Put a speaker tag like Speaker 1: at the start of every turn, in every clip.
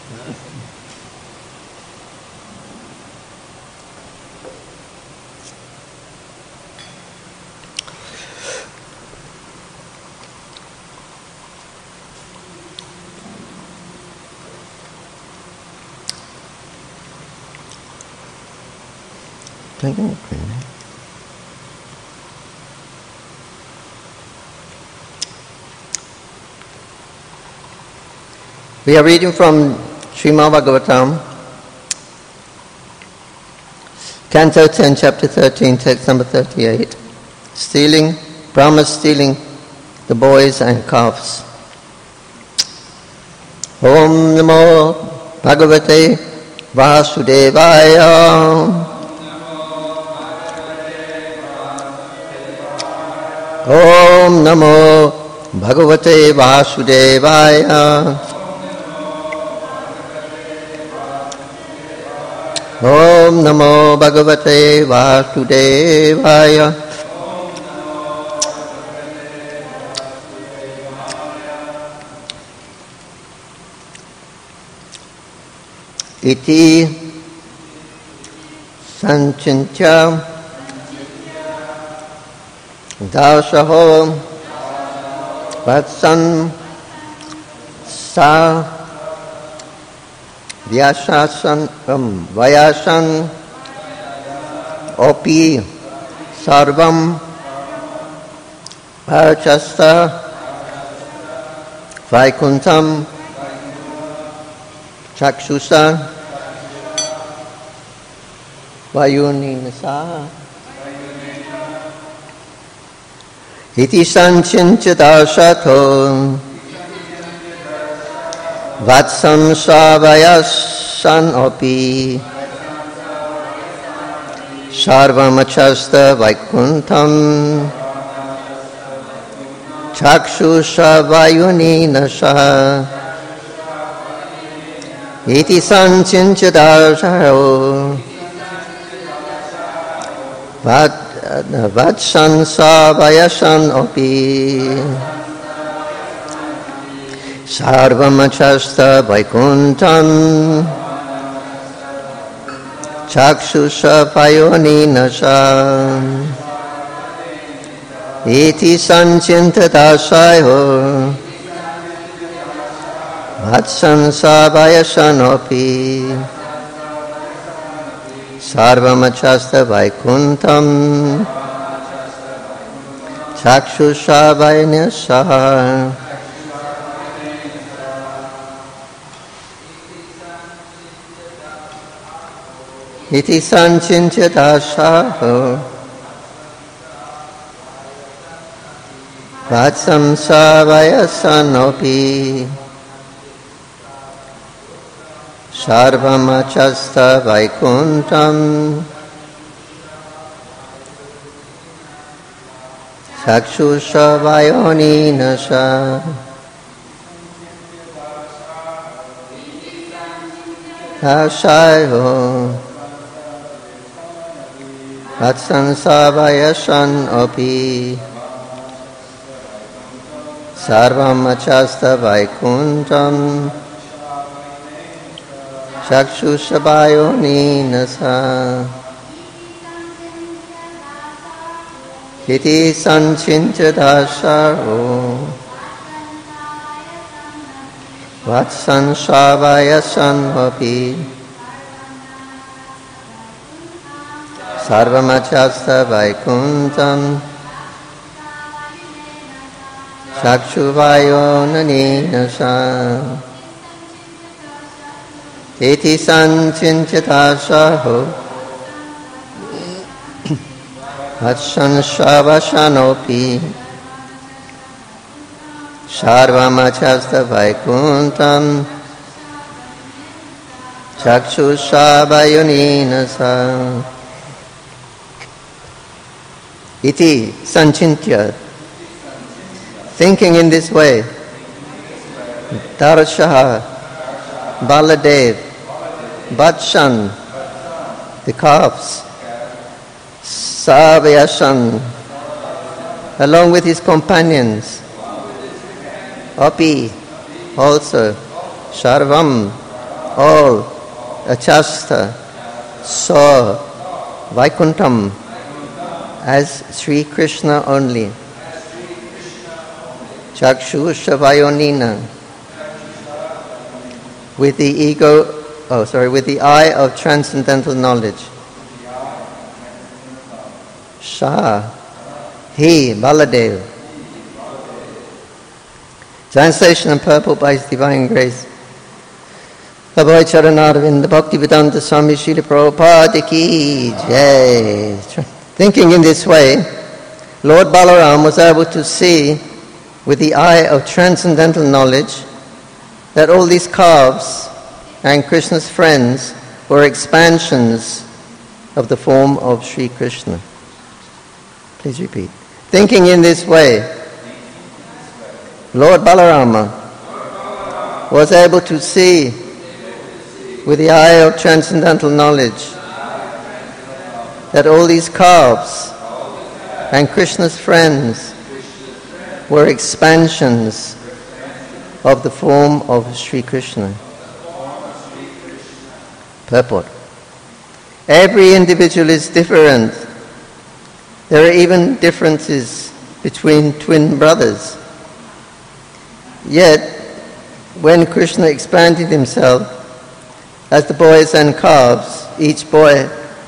Speaker 1: We are reading from Srimad Bhagavatam, Canto 10, Chapter 13, text number 38. Brahma stealing the boys and calves. Om Namo Bhagavate Vasudevaya. Om Namo Bhagavate Vasudevaya. Om Namo Bhagavate Vasudevaya. Iti Sanchintya Dasaho Vatsan Sa Vyasan Opi Sarvam Parachasta Vaikuntam Chakshusa Vayuninasa Iti Sanchinchita Sato Vatsam Savayasan Opi Sarvamachasta Vaikuntam Chakshusha Vayuninasa Iti Sanchinchita Sato Vatsan Savayasan Opi Sarvamachasta Vaikuntam Chakshusha Vayoninasa Iti Sanchintata Sayo Vatsan Savayasan Opi Sarvamachasta Vaikuntam Chakshusha Vayoninasa Iti Sanchinchita Saho Vatsam Savayasan Opi Sarvamachasta Vaikuntam Chakshusha Vayoninasa Asayo Vatsan Savayasan Opi Sarvamachasta Vaikuntam Chakshusha Vayoninasa Iti Sanchinchita Saho Vatsan Savayasan Opi Sarvamachasta Vaikuntam Chakshuvayonanasa Iti Sanchinchita Saho Vatsan Savayasan Opi Sarvamachasta Vaikuntam Chakshusha Vayoninasa Iti Sanchintya. Thinking in this way, Darshaha, Baladev, Vatshan, the calves, Savayasan, along with his companions, Opi, also, Sarvam, all Achasta saw Vaikuntham as Sri Krishna only. Chakshusha Vayonina, with the eye of transcendental knowledge. Shah, he, Baladev. Translation and purport by His Divine Grace. Abhay Charanarvind Bhaktivedanta Swami Srila Prabhupada Ki Jai. Thinking in this way, Lord Balaram was able to see with the eye of transcendental knowledge that all these calves and Krishna's friends were expansions of the form of Sri Krishna. Please repeat. Thinking in this way, Lord Balarama was able to see with the eye of transcendental knowledge that all these calves and Krishna's friends were expansions of the form of Sri Krishna. Purport. Every individual is different. There are even differences between twin brothers. Yet, when Krishna expanded himself as the boys and calves, each boy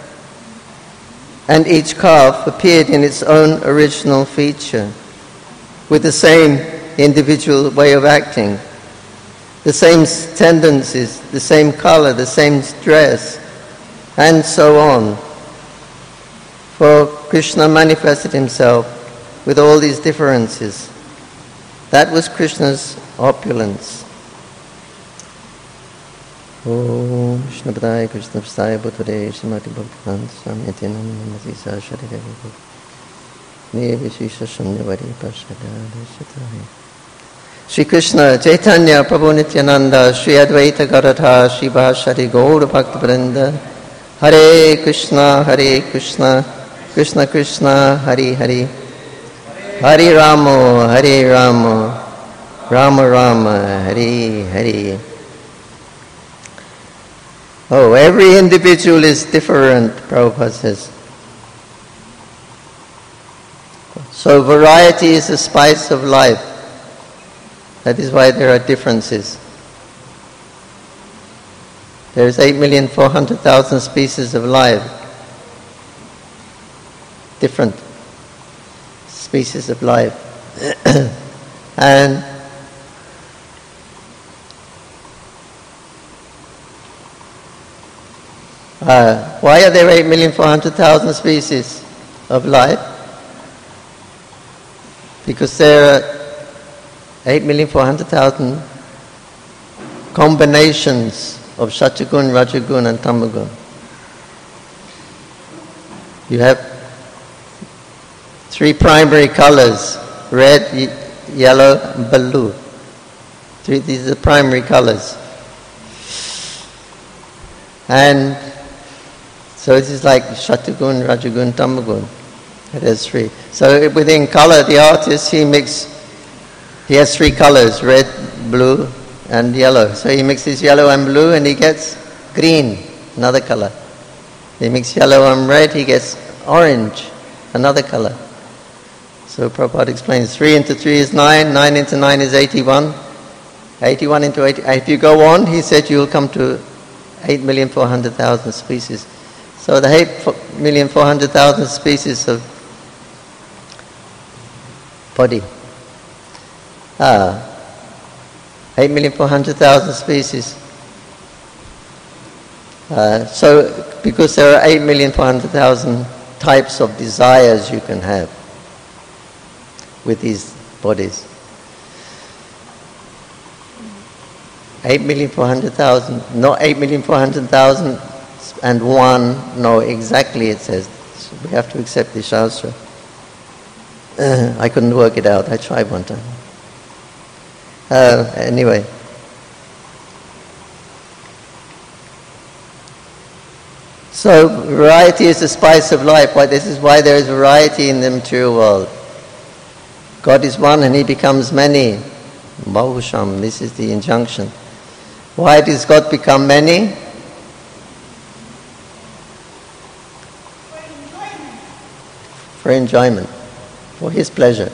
Speaker 1: and each calf appeared in its own original feature, with the same individual way of acting, the same tendencies, the same color, the same dress, and so on. For Krishna manifested himself with all these differences. That was Krishna's opulence. Om Krishna Padaya Krishna Pastaya Bhutare Srimati Bhaktivedanta Swami Nityananda Namasi Sashari Devi Nevishisha Shanyavari Pashadada Shatari. Sri Krishna Chaitanya Prabhu Nityananda Sri Advaita Garadha Sri Bhashari Gaura Bhaktivinoda Hare Krishna Krishna Krishna Hare Hare Hare Rama Rama Rama Hare Hare. Oh, every individual is different, Prabhupada says. So variety is the spice of life. That is why there are differences. There is 8,400,000 species of life. Different species of life. And why are there 8,400,000 species of life? Because there are 8,400,000 combinations of Satagun, Rajagun and Tamagun. You have 3 primary colors, red, yellow and blue. These are the primary colors. And so it is like Shatagun, Rajagun, Tamagun. It has 3. So within color, the artist, he has 3 colors, red, blue and yellow. So he mixes yellow and blue and he gets green, another color. He mixes yellow and red, he gets orange, another color. So Prabhupada explains 3 into 3 is 9, 9 into 9 is 81. 81 into 80, if you go on, he said you'll come to 8,400,000 species. So the 8,400,000 species of body. 8,400,000 species. So because there are 8,400,000 types of desires you can have with these bodies. 8,400,000, not 8,400,001, no, exactly it says. So we have to accept the Shastra. I couldn't work it out, I tried one time. Anyway. So variety is the spice of life. This is why there is variety in the material world. God is one and He becomes many. Bahusham, this is the injunction. Why does God become many? For enjoyment, for His pleasure.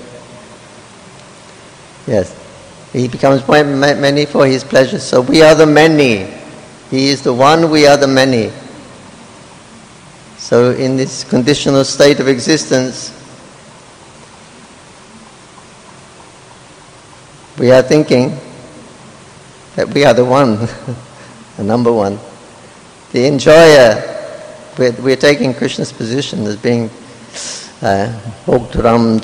Speaker 1: Yes, He becomes many for His pleasure. So we are the many. He is the one, we are the many. So in this conditional state of existence, we are thinking that we are the one, the number one. The enjoyer, we're taking Krishna's position as being Bhoktaram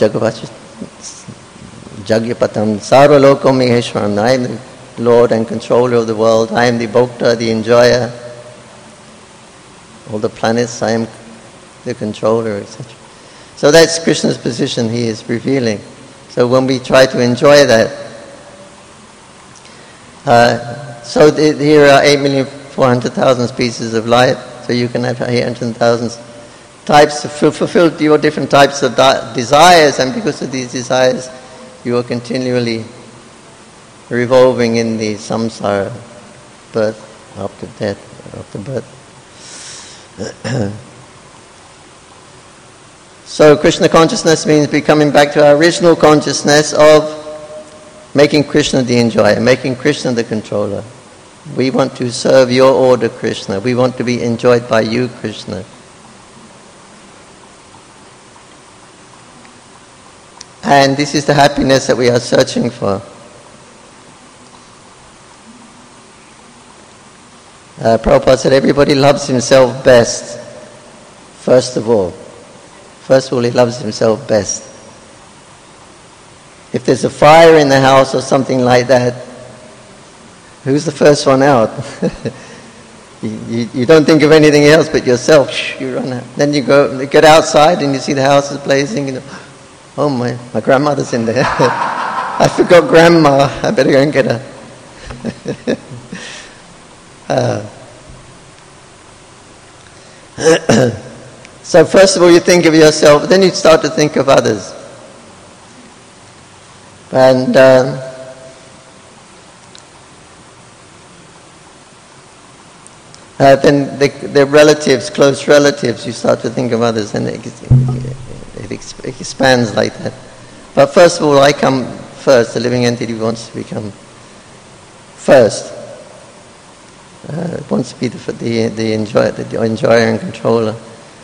Speaker 1: Jagyapatam Sarvalokom Maheshwaram. I am the Lord and controller of the world. I am the Bhokta, the enjoyer. All the planets, I am the controller, etc. So that's Krishna's position he is revealing. So when we try to enjoy that, here are 8,400,000 species of life, so you can have 800,000 types to fulfill your different types of desires, and because of these desires, you are continually revolving in the samsara, birth after death, after birth. So Krishna consciousness means becoming back to our original consciousness of making Krishna the enjoyer, making Krishna the controller. We want to serve your order, Krishna. We want to be enjoyed by you, Krishna. And this is the happiness that we are searching for. Prabhupada said everybody loves himself best, first of all. First of all, he loves himself best. If there's a fire in the house or something like that, who's the first one out? you don't think of anything else but yourself. You run out. Then you get outside and you see the house is blazing. And, oh, my grandmother's in there. I forgot Grandma. I better go and get her. So first of all you think of yourself, then you start to think of others. And then the relatives, close relatives, you start to think of others, and it expands like that. But first of all, I come first. The living entity wants to become first. Wants to be the enjoyer and controller.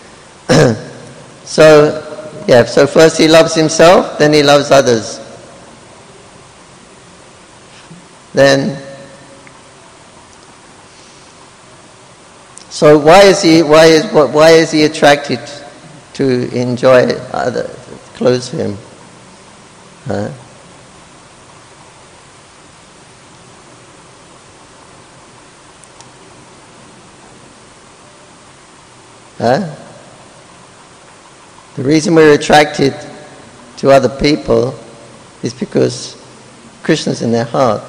Speaker 1: So first he loves himself, then he loves others. Then, so why is he attracted to enjoy others close to him? The reason we're attracted to other people is because Krishna's in their heart.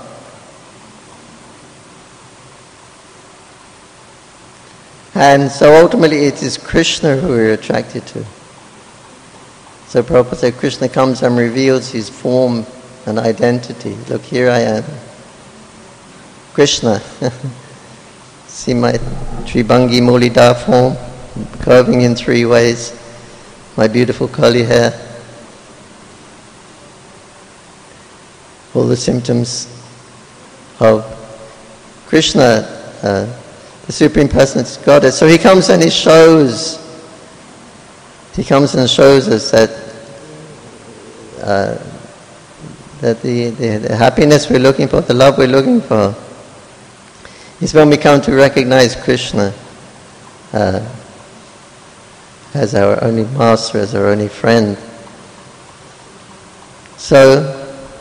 Speaker 1: And so ultimately it is Krishna who we're attracted to. So Prabhupada said Krishna comes and reveals his form and identity. Look, here I am. Krishna. See my Tribhangi Mulida form, curving in three ways. My beautiful curly hair. All the symptoms of Krishna, the Supreme Personality of Godhead. So he comes and he shows us that the happiness we're looking for, the love we're looking for, is when we come to recognize Krishna as our only master, as our only friend. So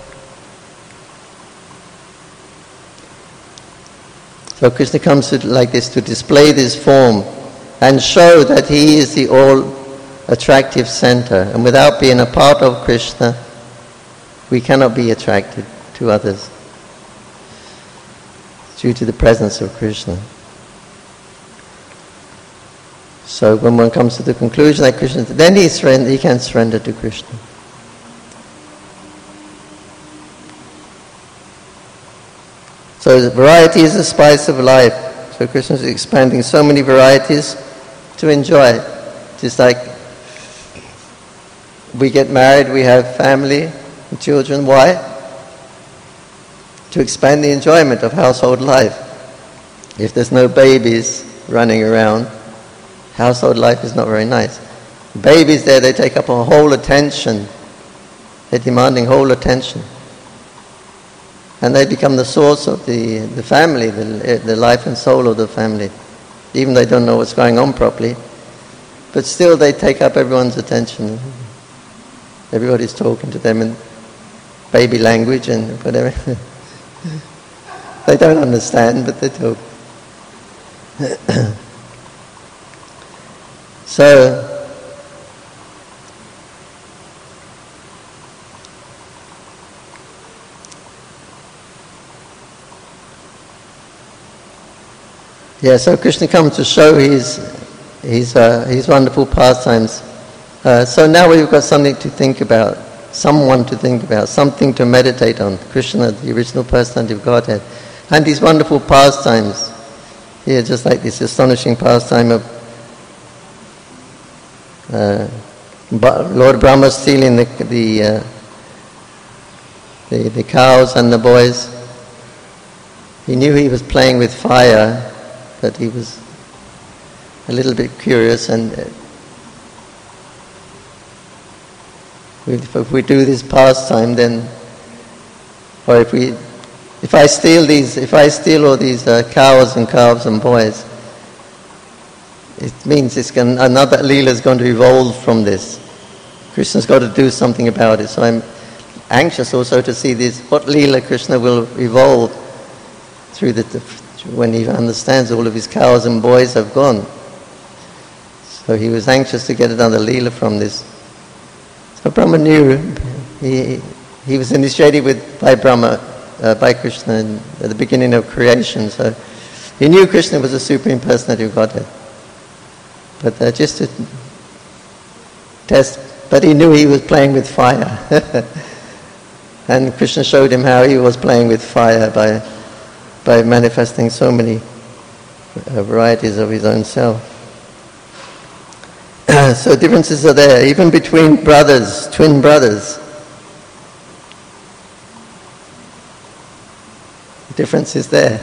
Speaker 1: Krishna comes like this to display this form and show that he is the all-attractive center. And without being a part of Krishna, we cannot be attracted to others due to the presence of Krishna. So when one comes to the conclusion that Krishna, then he can surrender to Krishna. So variety is the spice of life. So Krishna is expanding so many varieties to enjoy. Just like we get married, we have family and children. Why? To expand the enjoyment of household life. If there's no babies running around, household life is not very nice. Babies there, they take up a whole attention. They're demanding whole attention. And they become the source of the family, the life and soul of the family. Even they don't know what's going on properly. But still they take up everyone's attention. Everybody's talking to them in baby language and whatever. They don't understand, but they talk. So, so Krishna comes to show his wonderful pastimes. So now we've got something to think about, someone to think about, something to meditate on. Krishna, the original personality of Godhead, and these wonderful pastimes. Here, just like this astonishing pastime of Lord Brahma stealing the cows and the boys. He knew he was playing with fire, but he was a little bit curious, and if we do this pastime, then, or if I steal all these cows and calves and boys, it means another Leela is going to evolve from this. Krishna's got to do something about it. So I'm anxious also to see what Leela Krishna will evolve through when he understands all of his cows and boys have gone. So he was anxious to get another Leela from this. So Brahma knew, he was initiated by Krishna at the beginning of creation. So he knew Krishna was the Supreme Personality of Godhead. But just to test, but he knew he was playing with fire. And Krishna showed him how he was playing with fire by manifesting so many varieties of his own self. So differences are there, even between brothers, twin brothers. The difference is there.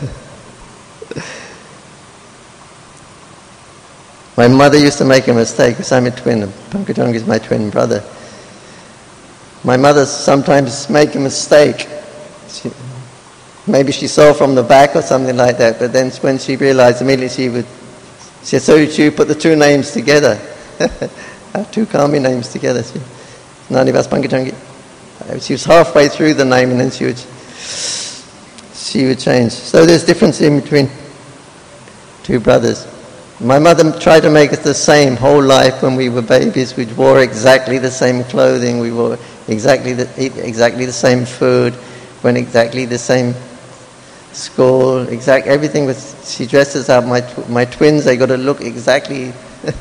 Speaker 1: My mother used to make a mistake, because I'm a twin, Pankajanga is my twin brother. My mother sometimes make a mistake. Maybe she saw from the back or something like that, but then when she realized, immediately she put the two names together. Have two Kami names together. Nanivas Pankajanga. She was halfway through the name and then she would change. So there's difference in between two brothers. My mother tried to make us the same whole life. When we were babies, we wore exactly the same clothing, we wore exactly the same food, went exactly the same school, everything was. She dressed us up. My twins, they got to look exactly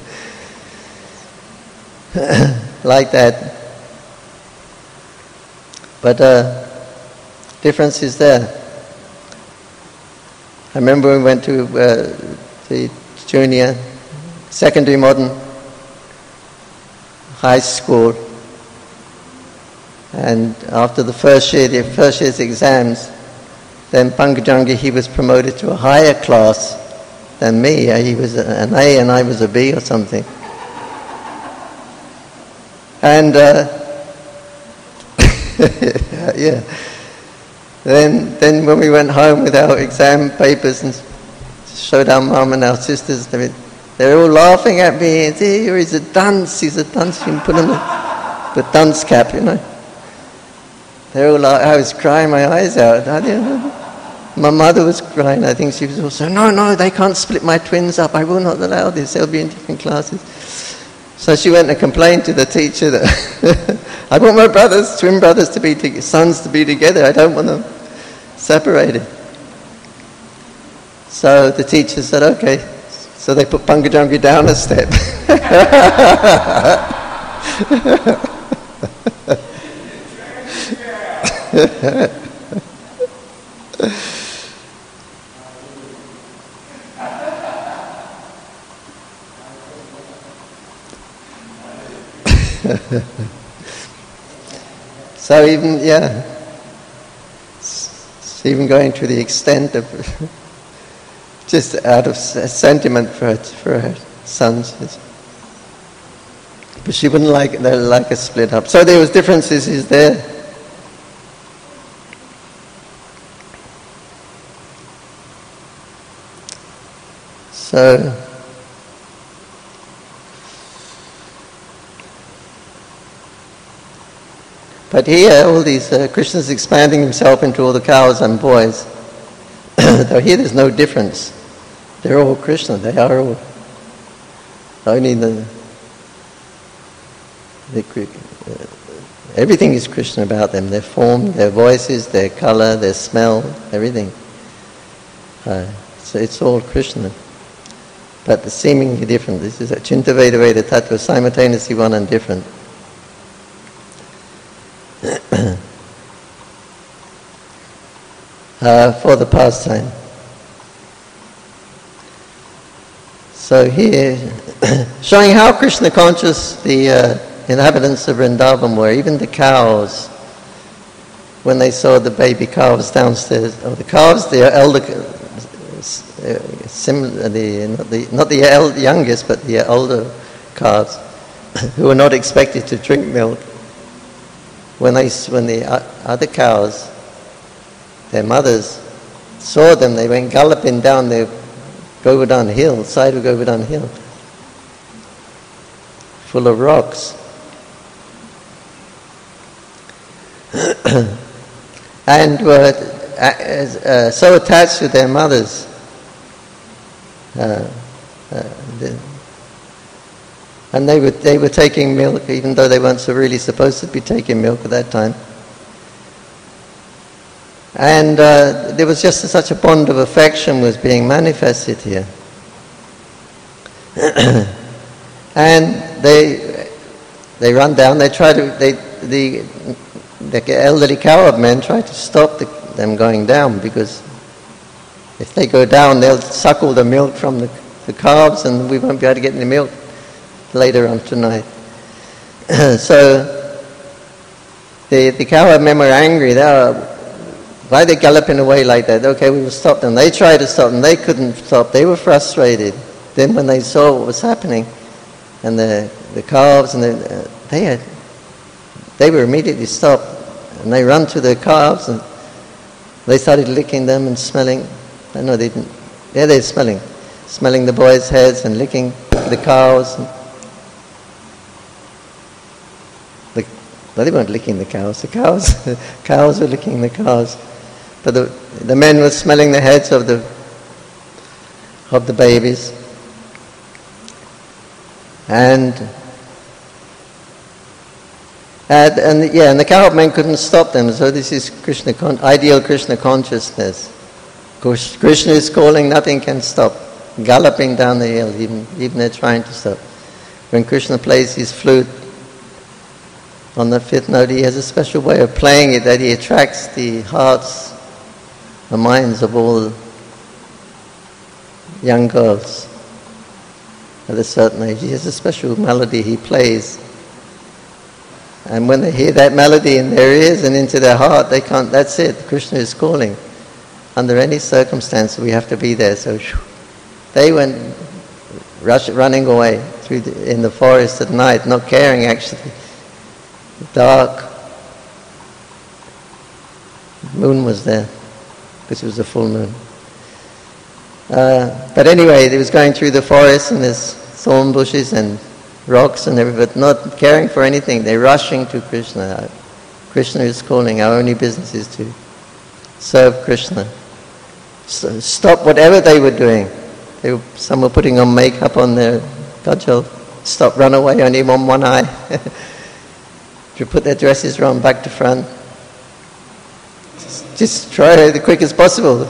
Speaker 1: like that. But difference is there. I remember we went to the junior, secondary modern high school, and after the first year's exams, then Pankajanga, he was promoted to a higher class than me. He was an A and I was a B or something. And yeah. Then when we went home with our exam papers and showed our mum and our sisters, they're all laughing at me. Here he's a dunce. He's a dunce. You can put on the dunce cap, you know. They're all I was crying my eyes out. My mother was crying. I think she was also, no, they can't split my twins up. I will not allow this. They'll be in different classes. So she went and complained to the teacher that I want my twin brothers to be sons to be together. I don't want them separated. So the teacher said, okay. So they put Pankajanga down a step. So even, it's even going to the extent of just out of sentiment for her sons. But she wouldn't like a split up. So there was differences, is there? So but here, all these Krishna's expanding himself into all the cows and boys. Though here there's no difference. They're all Krishna. They are all. Only everything is Krishna about them. Their form, their voices, their color, their smell, everything. So it's all Krishna. But seemingly different. This is a Chinta Veda Veda Tattva, simultaneously one and different. For the pastime. So here, showing how Krishna conscious the inhabitants of Vrindavan were, even the cows, when they saw the baby calves downstairs, or the calves, the elder, not the youngest, but the older calves, who were not expected to drink milk. When the other cows, their mothers, saw them, they went galloping down the Govardhan hill, side of Govardhan hill, full of rocks. And were so attached to their mothers. And they were taking milk, even though they weren't so really supposed to be taking milk at that time. And there was just such a bond of affection was being manifested here. And they run down. They try to. The elderly cowherd men try to stop them going down, because if they go down, they'll suckle the milk from the calves, and we won't be able to get any milk later on tonight. So the cowherd men were angry. Why are they galloping away like that? Okay, we will stop them. They tried to stop them. They couldn't stop. They were frustrated. Then when they saw what was happening, and the calves, and they were immediately stopped. And they run to the calves, and they started licking them and smelling. No, they didn't. Yeah, they're smelling the boys' heads and licking the cows. They weren't licking the cows. The cows were licking the cows. But the men were smelling the heads of the babies. And the cowherd men couldn't stop them. So this is ideal Krishna consciousness. Krishna is calling, nothing can stop. Galloping down the hill, even they're trying to stop. When Krishna plays his flute on the fifth note, he has a special way of playing it that he attracts the hearts, the minds of all young girls at a certain age. He has a special melody he plays. And when they hear that melody in their ears and into their heart, they can't, that's it, Krishna is calling. Under any circumstance, we have to be there. So they went running away in the forest at night, not caring actually. Dark. Moon was there, because it was a full moon. But anyway, he was going through the forest, and there's thorn bushes and rocks and everything, but not caring for anything. They're rushing to Krishna. Krishna is calling. Our only business is to serve Krishna. So stop whatever they were doing. Some were putting on makeup on their kajal. Stop, run away, only on one eye. To put their dresses round back to front. Just try the quickest possible.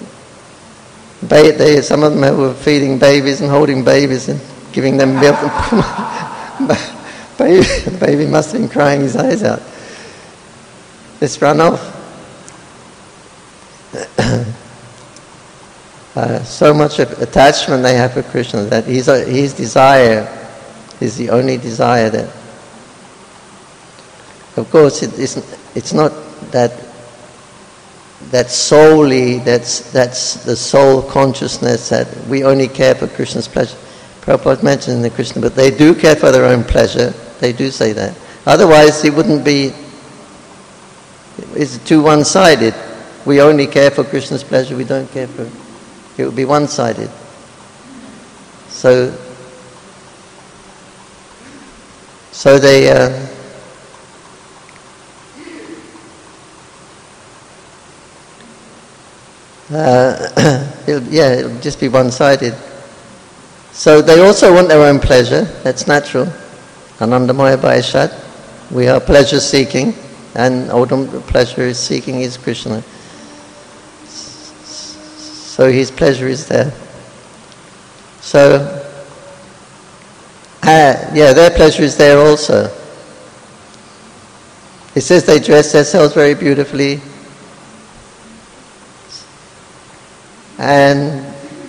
Speaker 1: Some of them were feeding babies and holding babies and giving them milk. The baby must have been crying his eyes out. Let's run off. So much attachment they have for Krishna that his desire is the only desire that Of course, it's not that solely, that's the soul consciousness that we only care for Krishna's pleasure. Prabhupada mentioned in the Krishna, but they do care for their own pleasure. They do say that. Otherwise, it wouldn't be, it's too one-sided. We only care for Krishna's pleasure, we don't care for, it would be one-sided. So they, it'll just be one-sided. So they also want their own pleasure, that's natural. Anandamaya Vaishad, we are pleasure-seeking, and ultimate pleasure seeking is Krishna. So his pleasure is there. So, their pleasure is there also. It says they dress themselves very beautifully, and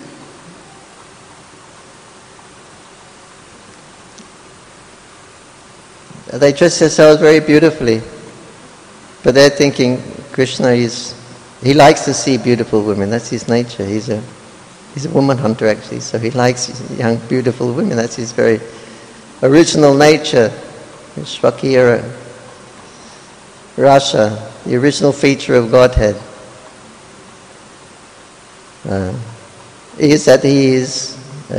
Speaker 1: they dress themselves very beautifully, but they're thinking Krishna he likes to see beautiful women. That's his nature. He's a woman hunter actually, so he likes young, beautiful women. That's his very original nature. Svakya Rasa, the original feature of Godhead, is that he is.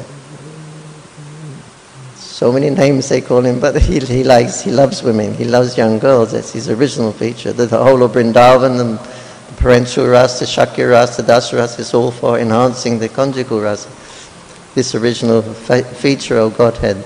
Speaker 1: So many names they call him, but he loves women, he loves young girls. That's his original feature. The whole of Vrindavan, the parental rasa, the Shakya rasa, the Dasa rasa is all for enhancing the conjugal rasa. This original feature of Godhead.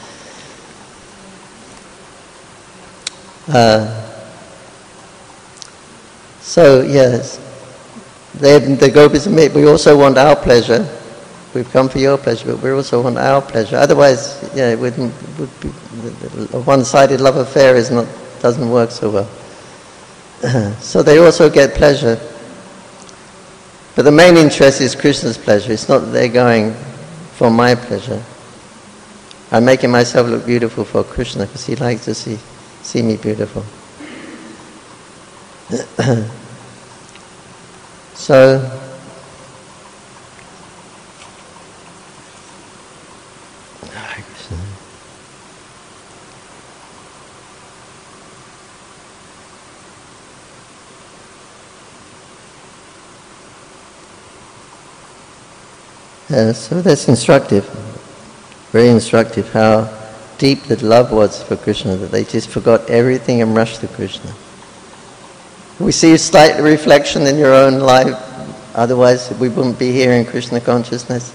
Speaker 1: So yes, the gopis admit we also want our pleasure. We've come for your pleasure, but we also want our pleasure. Otherwise, it would be, a one-sided love affair doesn't work so well. So they also get pleasure. But the main interest is Krishna's pleasure. It's not that they're going for my pleasure. I'm making myself look beautiful for Krishna because he likes to see me beautiful. So, so that's instructive, very instructive, how deep that love was for Krishna, that they just forgot everything and rushed to Krishna. We see a slight reflection in your own life, otherwise we wouldn't be here in Krishna consciousness.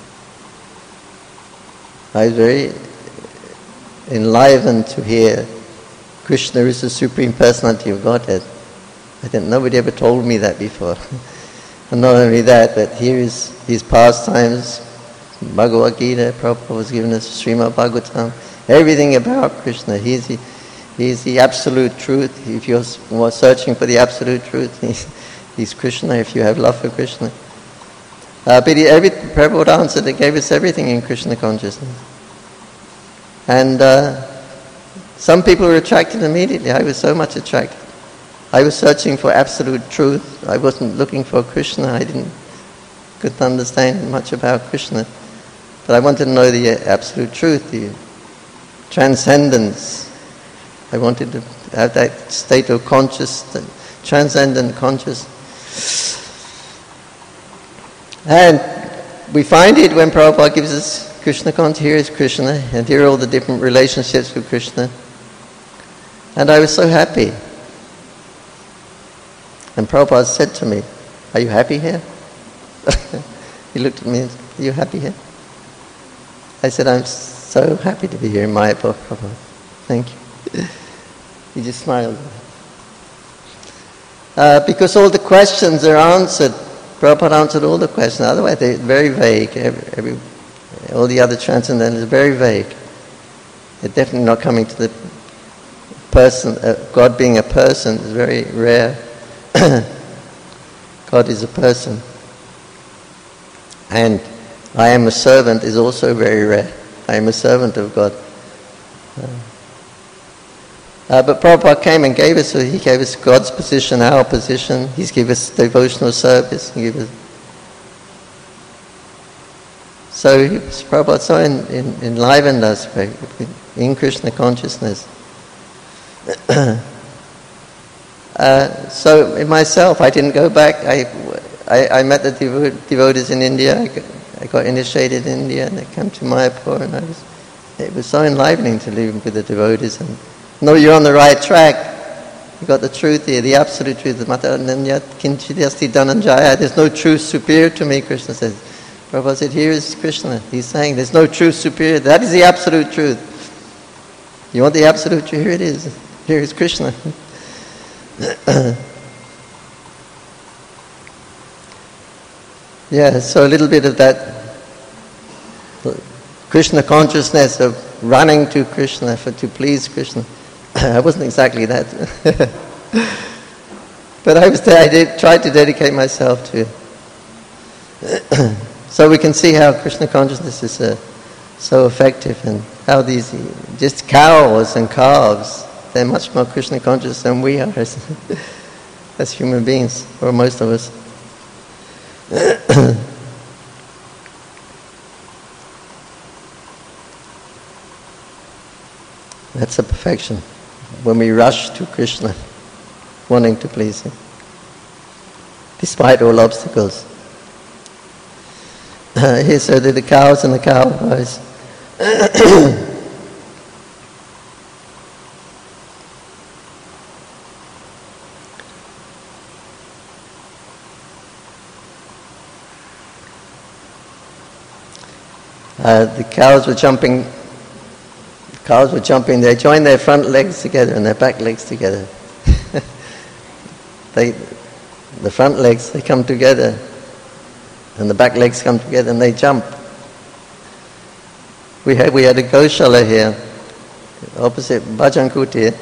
Speaker 1: I was very enlivened to hear Krishna is the Supreme Personality of Godhead. Nobody ever told me that before. And not only that, but here is his pastimes, Bhagavad Gita, Prabhupada was given us Srimad Bhagavatam, everything about Krishna. He is the absolute truth. If you're searching for the absolute truth, he's Krishna, if you have love for Krishna. But Prabhupada answered, it gave us everything in Krishna consciousness. And some people were attracted immediately. I was so much attracted. I was searching for absolute truth. I wasn't looking for Krishna. Couldn't understand much about Krishna. But I wanted to know the absolute truth, the transcendence. I wanted to have that state of transcendent conscious. And we find it when Prabhupada gives us Krishna consciousness. Here is Krishna, and here are all the different relationships with Krishna. And I was so happy. And Prabhupada said to me, "Are you happy here?" He looked at me and said, "Are you happy here?" I said, "I'm so happy to be here in Mayapur, Prabhupada. Thank you." He just smiled. Because all the questions are answered. Prabhupada answered all the questions. Otherwise they're very vague. All the other transcendentals are very vague. They're definitely not coming to the person. God being a person is very rare. God is a person. And I am a servant is also very rare. I am a servant of God. But Prabhupada came and gave us, he gave us God's position, our position. He's given us devotional service. He gave us. So Prabhupada so enlivened us in Krishna consciousness. So in myself, I didn't go back. I met the devotees in India. I got initiated in India, and I came to Mayapur, and it was so enlivening to live with the devotees and know you're on the right track. You got the truth here, the absolute truth. There's no truth superior to me, Krishna says. Prabhupada said, here is Krishna. He's saying there's no truth superior. That is the absolute truth. You want the absolute truth? Here it is. Here is Krishna. Yeah, so a little bit of that Krishna consciousness of running to Krishna to please Krishna. I wasn't exactly that. But I tried to dedicate myself to it. So we can see how Krishna consciousness is so effective, and how these just cows and calves, they're much more Krishna conscious than we are as human beings, or most of us. That's a perfection. When we rush to Krishna, wanting to please Him, despite all obstacles. Here, so the cows and the cowboys. The cows were jumping. They joined their front legs together and their back legs together. The front legs, they come together, and the back legs come together, and they jump. We had a Goshala here, opposite Bhajan Kutir.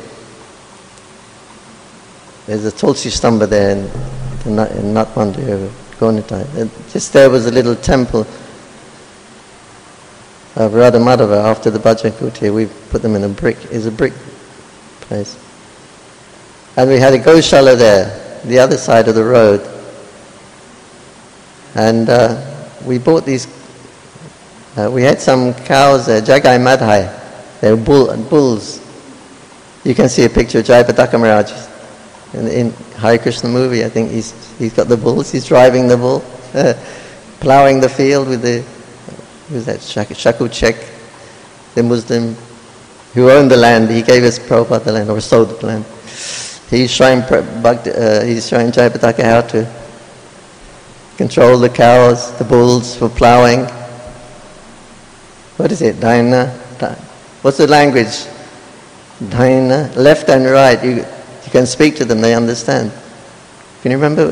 Speaker 1: There's a Tulsi Stamba there in Natmandu, Gornitai. Just there was a little temple of Radha Madhava after the Bhajan Kutir. We put them in a brick place. And we had a Goshala there, the other side of the road. And we bought these, we had some cows there, Jagai Madhai. They were bulls. You can see a picture of Jayapataka Maharaj in Hare Krishna movie. I think he's got the bulls, he's driving the bull, ploughing the field with who's that, Shakuchek, the Muslim who owned the land. He gave us Prabhupada the land, or sold the land. He's showing Jayapataka how to control the cows, the bulls for ploughing. What is it? Daina? What's the language? Daina? Left and right. You can speak to them, they understand. Can you remember?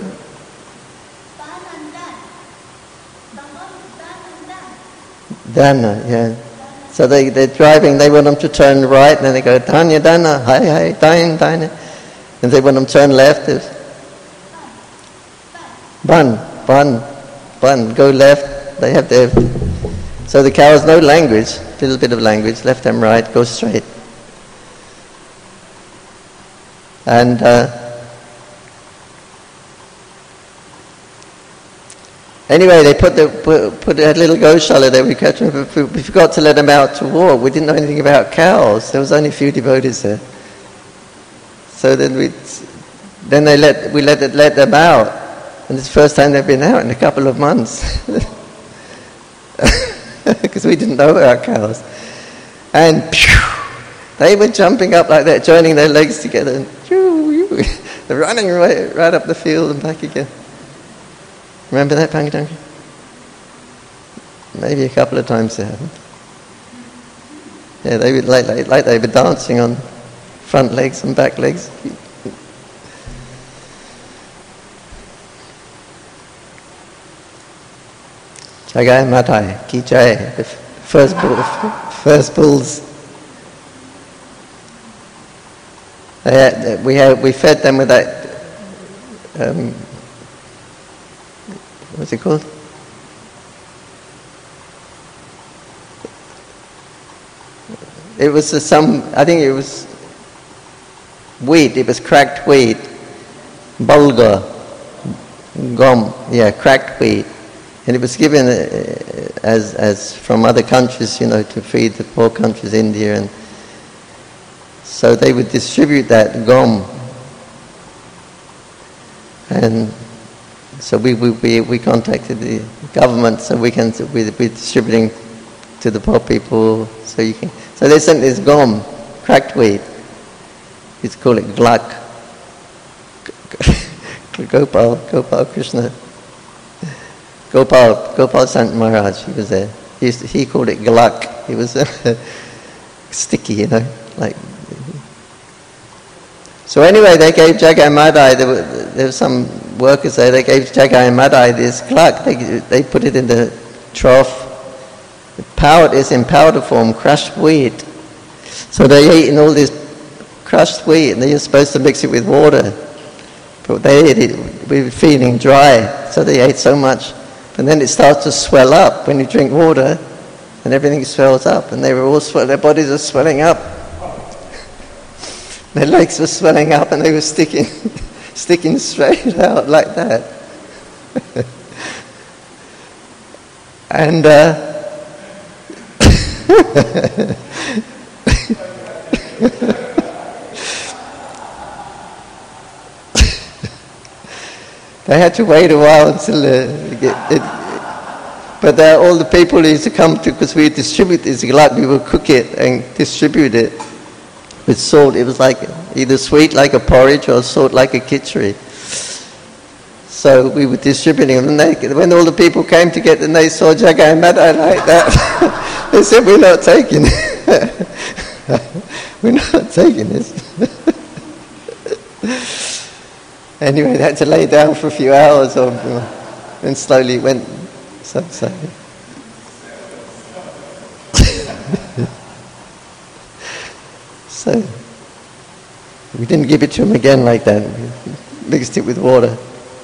Speaker 1: Dana, yeah. So they're driving, they want them to turn right, and then they go, Danya, Dana, hi, Dain, Daina. And they want them to turn left. Bun, go left. They have their... So the cow has no language, a little bit of language, left and right, go straight. And anyway, they put that little Goshala there. We forgot to let them out to walk. We didn't know anything about cows. There was only a few devotees there. So then we let them out, and it's the first time they've been out in a couple of months, because we didn't know about cows. And they were jumping up like that, joining their legs together, and they're running right up the field and back again. Remember that, Pangatanka? Maybe a couple of times they haven't. Yeah, they were like they were dancing on front legs and back legs. Jagai Matai, Ki Jai, the first bulls. We fed them with that. What's it called? It was I think it was wheat. It was cracked wheat, bulgur, gom, cracked wheat. And it was given as from other countries, to feed the poor countries, India. And so they would distribute that gom. And so we contacted the government so we're distributing to the poor people. So they sent this gom, cracked wheat. It's called it glak. Gopal Krishna. Gopal Sant Maharaj, he was there. He called it glak. It was sticky, like. So anyway, they gave Jagai Madai, there were some workers there, they gave Jagai Madai this glak. They put it in the trough. It's in powder form, crushed wheat. So they ate in all this crushed wheat, and they were supposed to mix it with water. But they ate it, we were feeling dry, so they ate so much. And then it starts to swell up when you drink water, and everything swells up, and they were all their bodies are swelling up. Their legs were swelling up, and they were sticking straight out like that. And they had to wait a while until but all the people used to come to, because we distribute this glak, we would cook it and distribute it with salt. It was like either sweet like a porridge or salt like a khichdi. So we were distributing them, and when all the people came to get them, they saw Jagai Madai like that. They said, "We're not taking it. We're not taking this." Anyway, they had to lay down for a few hours, and slowly went subsided. So we didn't give it to him again like that. We mixed it with water.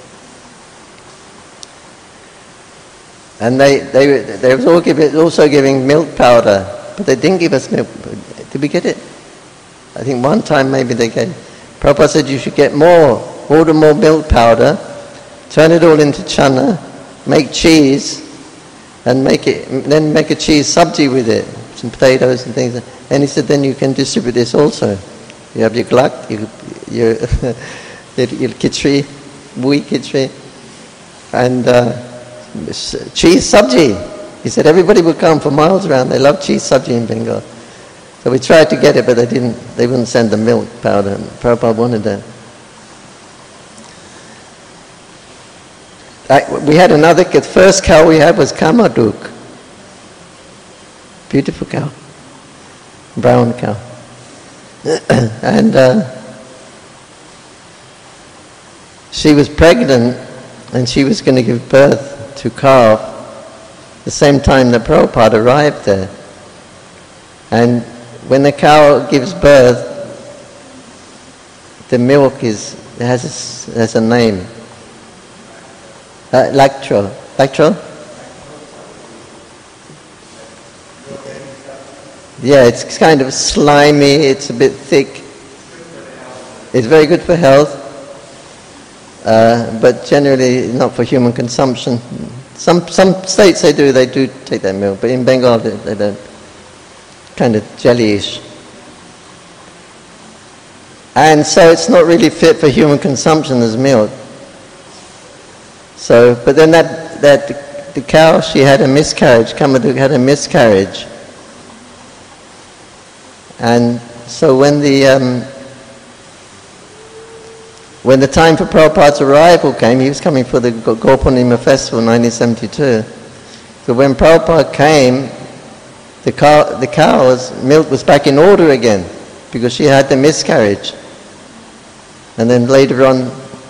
Speaker 1: And they were also giving milk powder, but they didn't give us milk. Did we get it? I think one time maybe they gave. Prabhupada said you should get more, order more milk powder, turn it all into chana, make cheese, and then make a cheese sabji with it, some potatoes and things. And he said then you can distribute this also. You have your glak, your khichdi, wheat khichdi, and cheese sabji. He said everybody would come for miles around. They love cheese sabji in Bengal. So we tried to get it, but they wouldn't send the milk powder. Prabhupada wanted that. We had the first cow we had was Kamaduk. Beautiful cow. Brown cow. And she was pregnant, and she was going to give birth to calf the same time that Prabhupada arrived there. And when the cow gives birth, the milk has a name. Lactro. Yeah, it's kind of slimy, it's a bit thick. It's very good for health, but generally not for human consumption. Some states they do take that milk, but in Bengal they don't. Kind of jellyish. And so it's not really fit for human consumption as milk. So, but then the cow, she had a miscarriage. Kamaduk had a miscarriage. And so when the time for Prabhupada's arrival came, he was coming for the Gopurnima festival in 1972. So when Prabhupada came, the cow's milk was back in order again because she had the miscarriage. And then later on,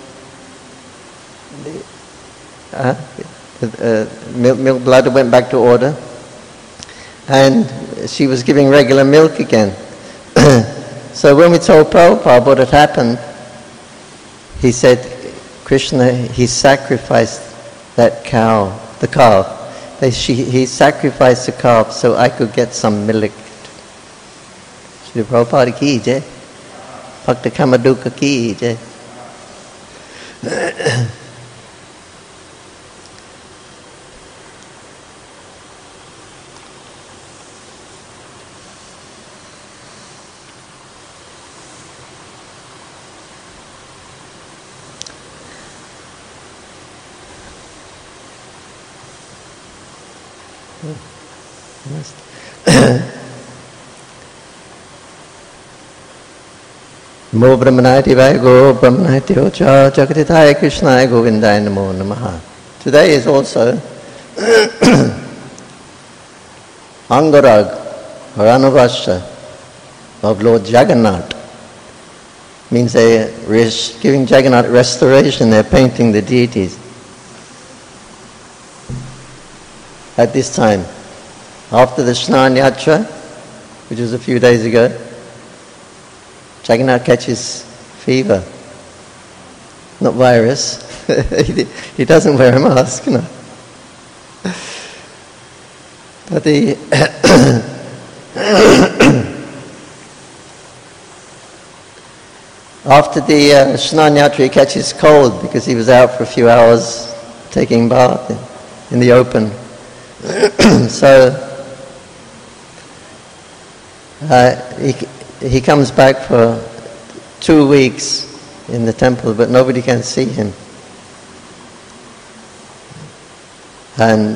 Speaker 1: milk bladder went back to order, and she was giving regular milk again. So when we told Prabhupada what had happened, he said, Krishna, he sacrificed that cow, the calf. He sacrificed the calf so I could get some milk. Shri Prabhupada ki jai. Bhakta Kamaduka ki jai. Mo Brahmanati Vago Brahmanati Ocha Jagatithaya Krishnaya Govindaya Namo Namaha. Today is also Angarag or Anuvasya of Lord Jagannath. Means they are giving Jagannath restoration, they're painting the deities. At this time, after the Snan Yatra, which was a few days ago, Jagannath catches fever, not virus. He doesn't wear a mask, no. But after the Snan Yatra, he catches cold because he was out for a few hours taking bath in the open. So he comes back for 2 weeks in the temple, but nobody can see him. And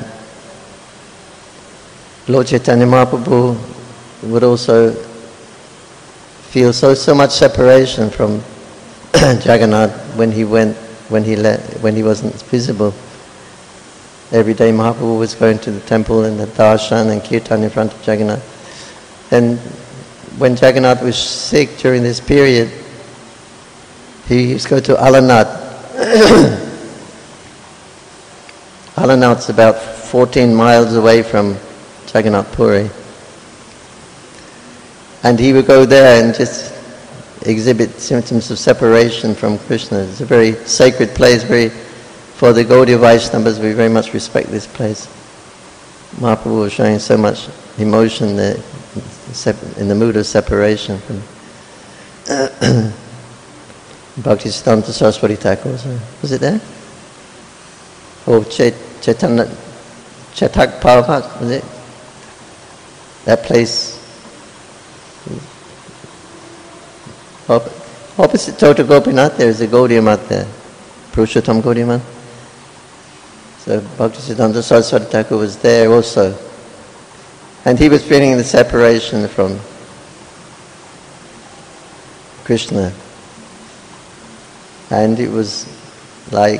Speaker 1: Lord Chaitanya Mahaprabhu would also feel so much separation from Jagannath when he wasn't visible. Every day Mahaprabhu was going to the temple and the darshan and kirtan in front of Jagannath. And when Jagannath was sick during this period, he used to go to Alanath. Alanath's about 14 miles away from Jagannath Puri. And he would go there and just exhibit symptoms of separation from Krishna. It's a very sacred place, for the Gaudiya Vaishnavas, we very much respect this place. Mahaprabhu was showing so much emotion there, in the mood of separation from Bhaktisiddhanta Saraswati Thakur. Was it there? Or Chetak Prabhupada, was it? That place. Opposite Tota Gopinath, there is a Gaudiya Math there. Purushottam Gaudiya Math. So Bhaktisiddhanta Saraswati Thakur was there also. And he was feeling the separation from Krishna. And it was like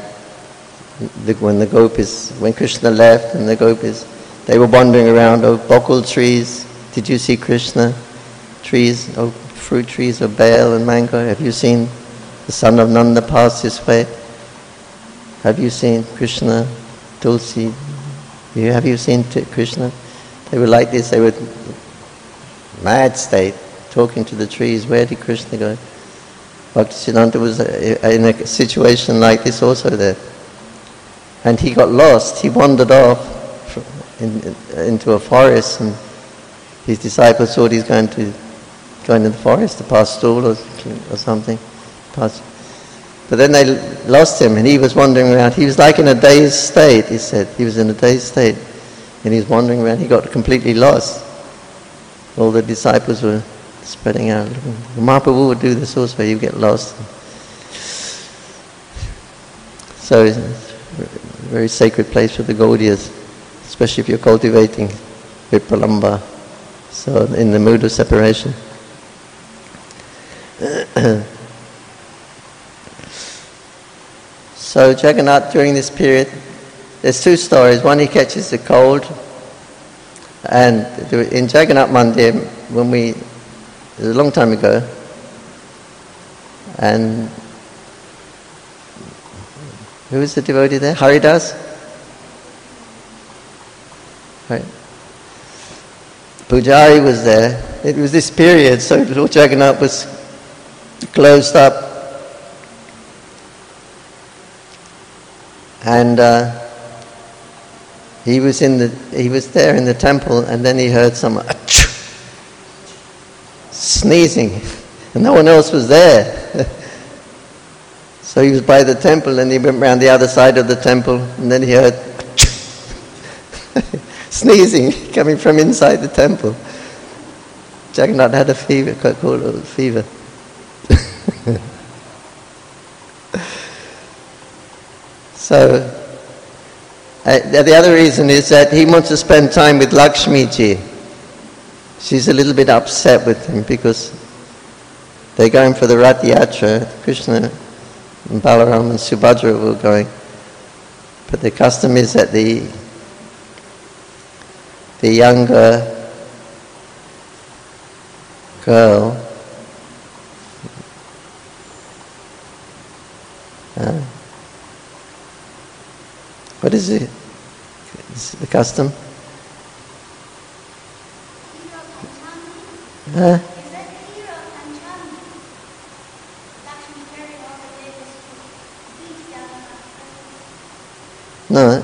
Speaker 1: when Krishna left and the gopis, they were wandering around, bokul trees, did you see Krishna? Trees, fruit trees of Bael and mango, have you seen the son of Nanda pass this way? Have you seen Krishna? Tulsi, have you seen Krishna? They were like this, they were mad state, talking to the trees, where did Krishna go? Bhaktisiddhanta was in a situation like this also there. And he got lost, he wandered off into a forest, and his disciples thought he's going into the forest to pass stool or something. But then they lost him and he was wandering around. He was like in a dazed state, he said. He was in a dazed state and he was wandering around. He got completely lost. All the disciples were spreading out. Mahaprabhu would do this also, you get lost. So it's a very sacred place for the Gaudiyas, especially if you're cultivating Vipralamba. So in the mood of separation. So Jagannath during this period, there's two stories. One, he catches the cold, and in Jagannath Mandir, it was a long time ago, and who was the devotee there? Haridas? Right. Pujari was there. It was this period, so Lord Jagannath was closed up. And he was there in the temple, and then he heard some sneezing, And no one else was there. So he was by the temple, and he went round the other side of the temple, and then he heard sneezing coming from inside the temple. Jagannath had a fever, called a fever. So, the other reason is that he wants to spend time with Lakshmi ji. She's a little bit upset with him because they're going for the Rath Yatra. Krishna and Balaram and Subhadra were going. But the custom is that the younger girl what is it? Is it the custom? No.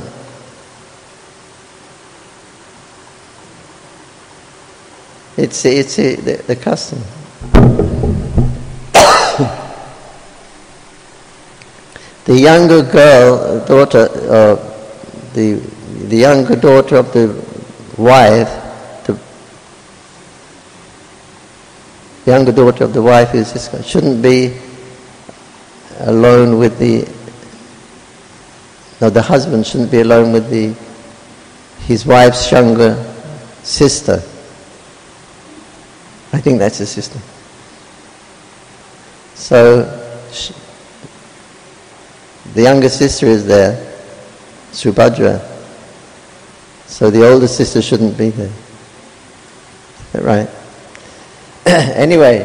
Speaker 1: It's the custom. The younger girl, daughter, the younger daughter of the wife, the younger daughter of the wife who's this guy, shouldn't be alone with the husband shouldn't be alone with his wife's younger sister. I think that's the sister. So the younger sister is there, Subhadra. So the older sister shouldn't be there. Is that right? Anyway,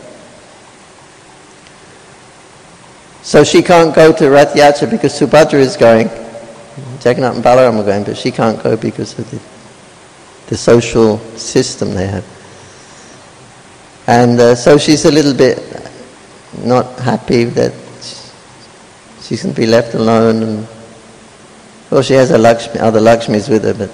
Speaker 1: so she can't go to Rath Yatra because Subhadra is going. Jagannath and Balaram are going, but she can't go because of the social system they have. And so she's a little bit not happy that she's going to be left alone. And well, she has other Lakshmis with her, but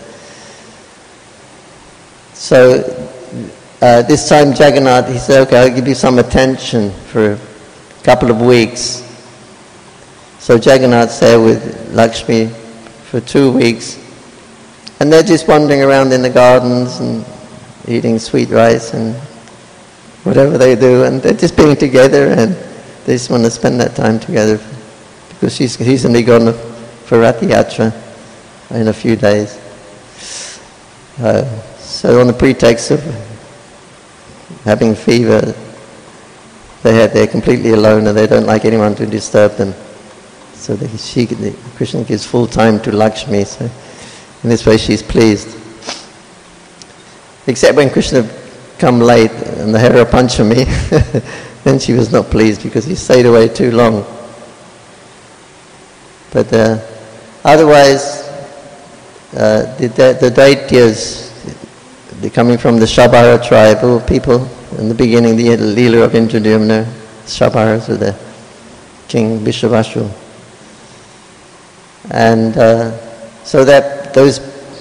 Speaker 1: so this time Jagannath, he said, okay, I'll give you some attention for a couple of weeks. So Jagannath's there with Lakshmi for 2 weeks, and they're just wandering around in the gardens and eating sweet rice and whatever they do, and they're just being together, and they just want to spend that time together because he's going to be gone for Rath Yatra in a few days. So on the pretext of having fever, they're completely alone and they don't like anyone to disturb them. So Krishna gives full time to Lakshmi, so in this way she's pleased. Except when Krishna come late and the Hera Panchami, then she was not pleased because he stayed away too long. But otherwise, the Daityas, they're coming from the Shabara tribe, or people in the beginning, the Leela of Indradyumna, Shabaras were there, King Vishwavasu. And so that those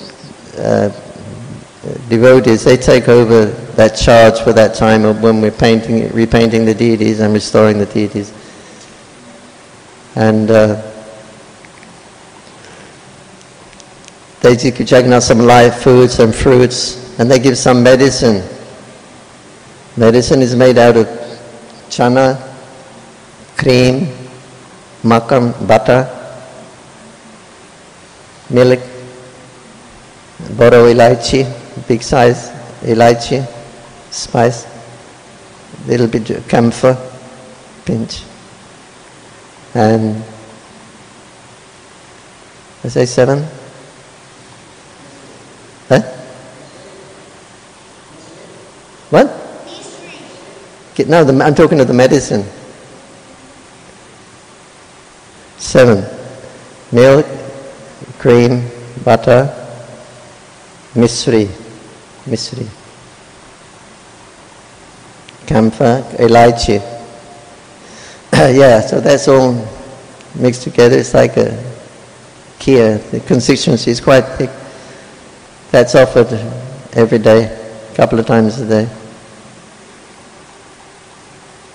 Speaker 1: devotees, they take over that charge for that time of when we're repainting the deities and restoring the deities. And they give Jagannath some live food, some fruits, and they give some medicine. Medicine is made out of chana, cream, makam, butter, milk, boro elaichi, big size elaichi, spice, little bit of camphor, pinch, and I say 7? Huh? What? No, I'm talking of the medicine. 7. Milk, cream, butter, misri, camphor, elaichi. Yeah, so that's all mixed together. It's like a kheer. The consistency is quite thick. That's offered every day, a couple of times a day.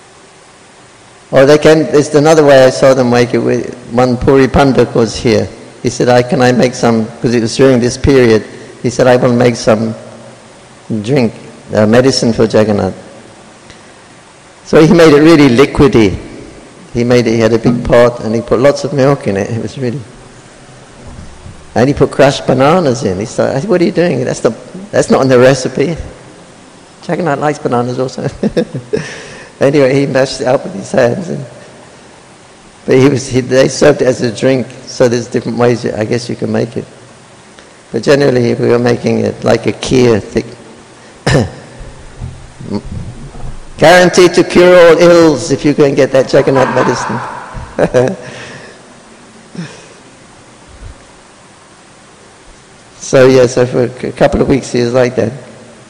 Speaker 1: Or they can, there's another way I saw them make it. One Puri Pandak was here. He said, can I make some, because it was during this period, he said, I will make some drink, medicine for Jagannath. So he made it really liquidy. He had a big pot and he put lots of milk in it. It was really, and he put crushed bananas in. He said, I said, what are you doing? That's not in the recipe. Jagannath likes bananas also. Anyway, he mashed it up with his hands. But they served it as a drink, so there's different ways, I guess, you can make it. But generally, we were making it like a kheer, thick. Guaranteed to cure all ills if you can get that Jagannath medicine. So for a couple of weeks he was like that.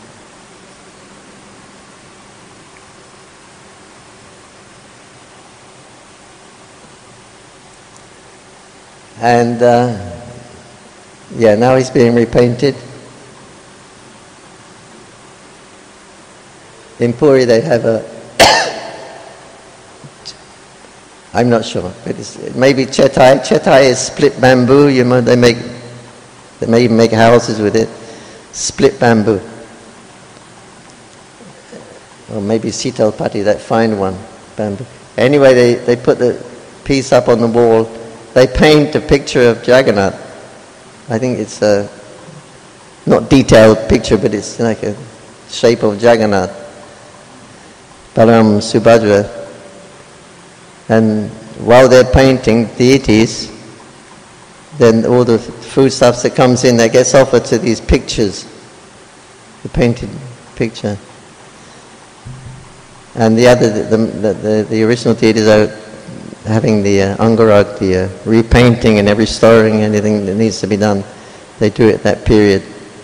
Speaker 1: And now he's being repainted. In Puri they have I'm not sure, but it may be chetai. Chetai is split bamboo. They may even make houses with it. Split bamboo. Or maybe sitalpati, that fine one, bamboo. Anyway, they put the piece up on the wall. They paint a picture of Jagannath. I think it's a not detailed picture, but it's like a shape of Jagannath. Balaram, Subhadra. And while they're painting deities, then all the foodstuffs that comes in, that gets offered to these pictures, the painted picture. And the original deities are having the Angarag, the repainting and restoring anything that needs to be done. They do it at that period.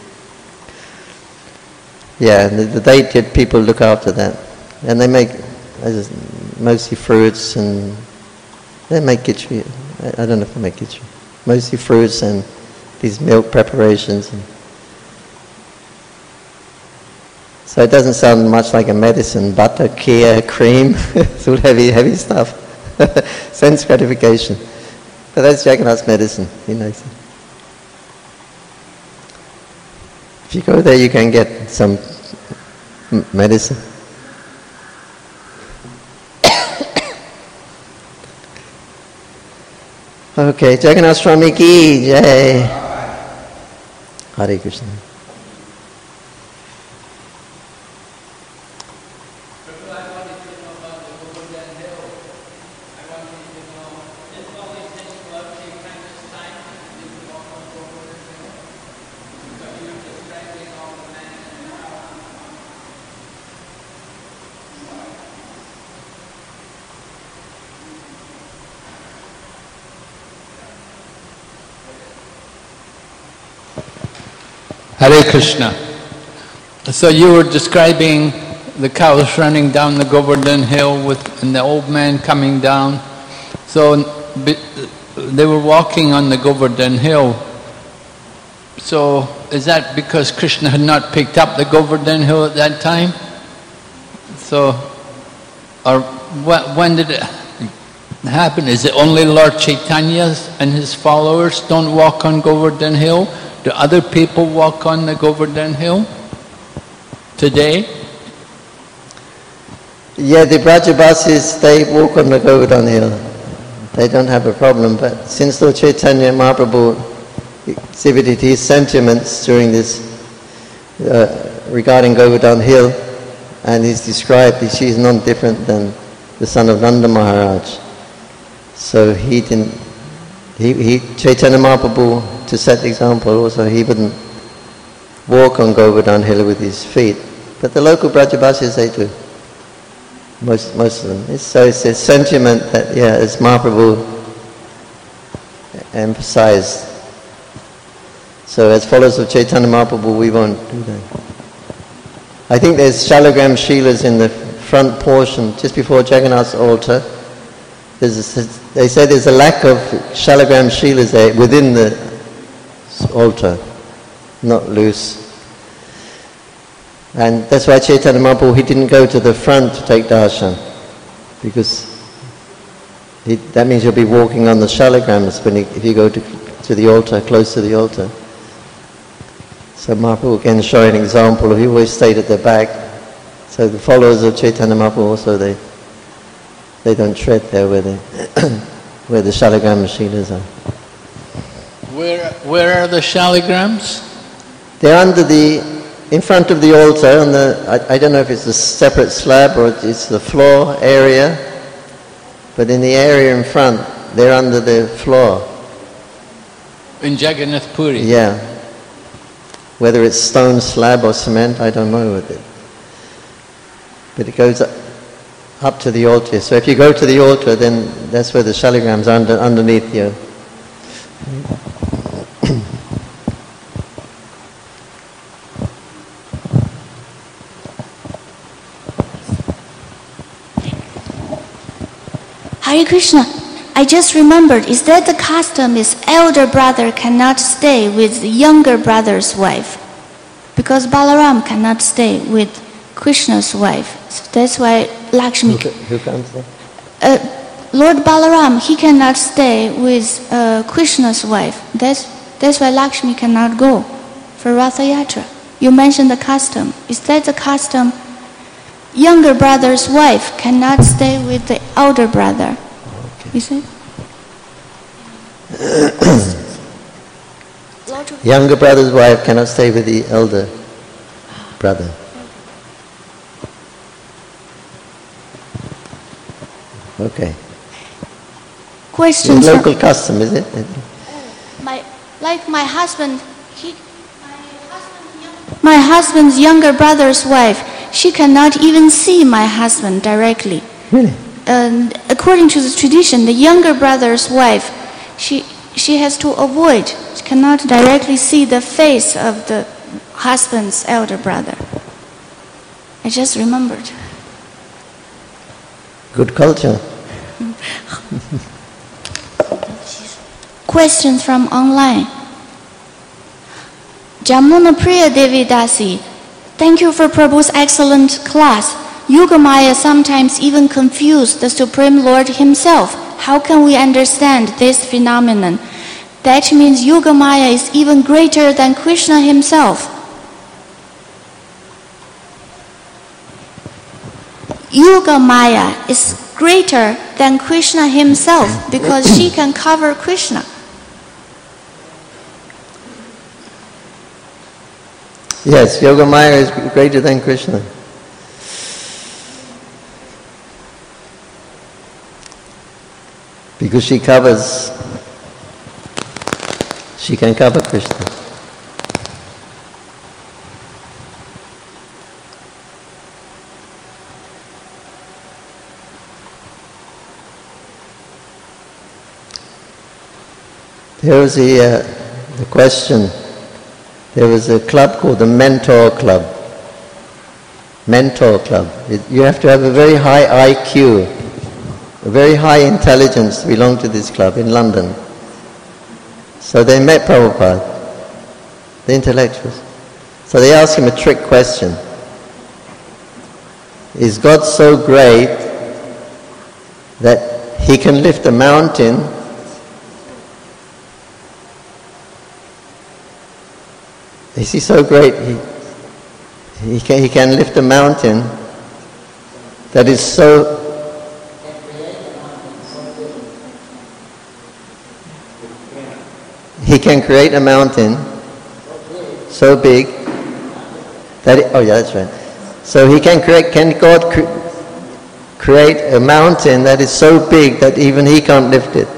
Speaker 1: Yeah, and the dated people look after that. And they make mostly fruits, and they make khichdi. I don't know if they make khichdi. Mostly fruits and these milk preparations. So it doesn't sound much like a medicine. Butter, kheer, cream, it's all heavy stuff. Sense gratification. But that's Jagannath's medicine, he knows it. If you go there, you can get some medicine. Okay, Jagannath Swami ki jai. Hare Krishna.
Speaker 2: Hare Krishna. So you were describing the cows running down the Govardhan hill and the old man coming down. So they were walking on the Govardhan hill. So is that because Krishna had not picked up the Govardhan hill at that time? So, or when did it happen? Is it only Lord Chaitanya and his followers don't walk on Govardhan hill? Do other people walk on the Govardhan hill today?
Speaker 1: Yeah, the Brajabasis, they walk on the Govardhan hill. They don't have a problem. But since Lord Chaitanya Mahaprabhu exhibited his sentiments during this regarding Govardhan hill, and he's described that she is none different than the son of Nanda Maharaj. So Chaitanya Mahaprabhu, to set the example also, he wouldn't walk on Govardhan hill with his feet. But the local Brajabasis, they do. Most of them. So it's a sentiment that, as Mahaprabhu emphasized. So as followers of Chaitanya Mahaprabhu, we won't do that. I think there's Shalagram Shilas in the front portion, just before Jagannath's altar. They say there's a lack of Shalagram Shilas there within the altar, not loose. And that's why Chaitanya Mahaprabhu, he didn't go to the front to take darshan, because That means you'll be walking on the shalagrams if you go to the altar, close to the altar. So Mahaprabhu again showing an example of he always stayed at the back. So the followers of Chaitanya Mahaprabhu also, they don't tread there where the shalagram shilas are.
Speaker 2: Where are the shaligrams?
Speaker 1: They're in front of the altar, I don't know if it's a separate slab or it's the floor area, but in the area in front, they're under the floor.
Speaker 2: In Jagannath Puri?
Speaker 1: Yeah. Whether it's stone slab or cement, I don't know with it. But it goes up to the altar. So if you go to the altar, then that's where the shaligrams are underneath you.
Speaker 3: Hare Krishna, I just remembered, is that the custom is elder brother cannot stay with the younger brother's wife? Because Balaram cannot stay with Krishna's wife. So that's why Lakshmi...
Speaker 1: Who can't stay?
Speaker 3: Lord Balaram, he cannot stay with Krishna's wife. That's why Lakshmi cannot go for Ratha Yatra. You mentioned the custom. Is that the custom? Younger brother's wife cannot stay with the older brother. Okay. Is it?
Speaker 1: Younger brother's wife cannot stay with the elder brother. Okay.
Speaker 3: Questions?
Speaker 1: It's local custom, is it?
Speaker 3: My husband's younger brother's wife, she cannot even see my husband directly.
Speaker 1: Really?
Speaker 3: And according to the tradition, the younger brother's wife, she has to avoid. She cannot directly see the face of the husband's elder brother. I just remembered.
Speaker 1: Good culture.
Speaker 3: Questions from online. Jamuna Priya Devi Dasi, thank you for Prabhu's excellent class. Yogamaya sometimes even confused the Supreme Lord himself. How can we understand this phenomenon? That means Yogamaya is even greater than Krishna himself. Yogamaya is greater than Krishna himself because she can cover Krishna.
Speaker 1: Yes, Yogamaya is greater than Krishna. Because she can cover Krishna. There was the question. There was a club called the Mentor Club. Mentor Club. You have to have a very high IQ, a very high intelligence to belong to this club in London. So they met Prabhupada, the intellectuals. So they asked him a trick question. Is God so great that he can lift a mountain Is he so great? He can lift a mountain that is so. He can create a mountain so big that that's right. So he can create. Can God create a mountain that is so big that even he can't lift it?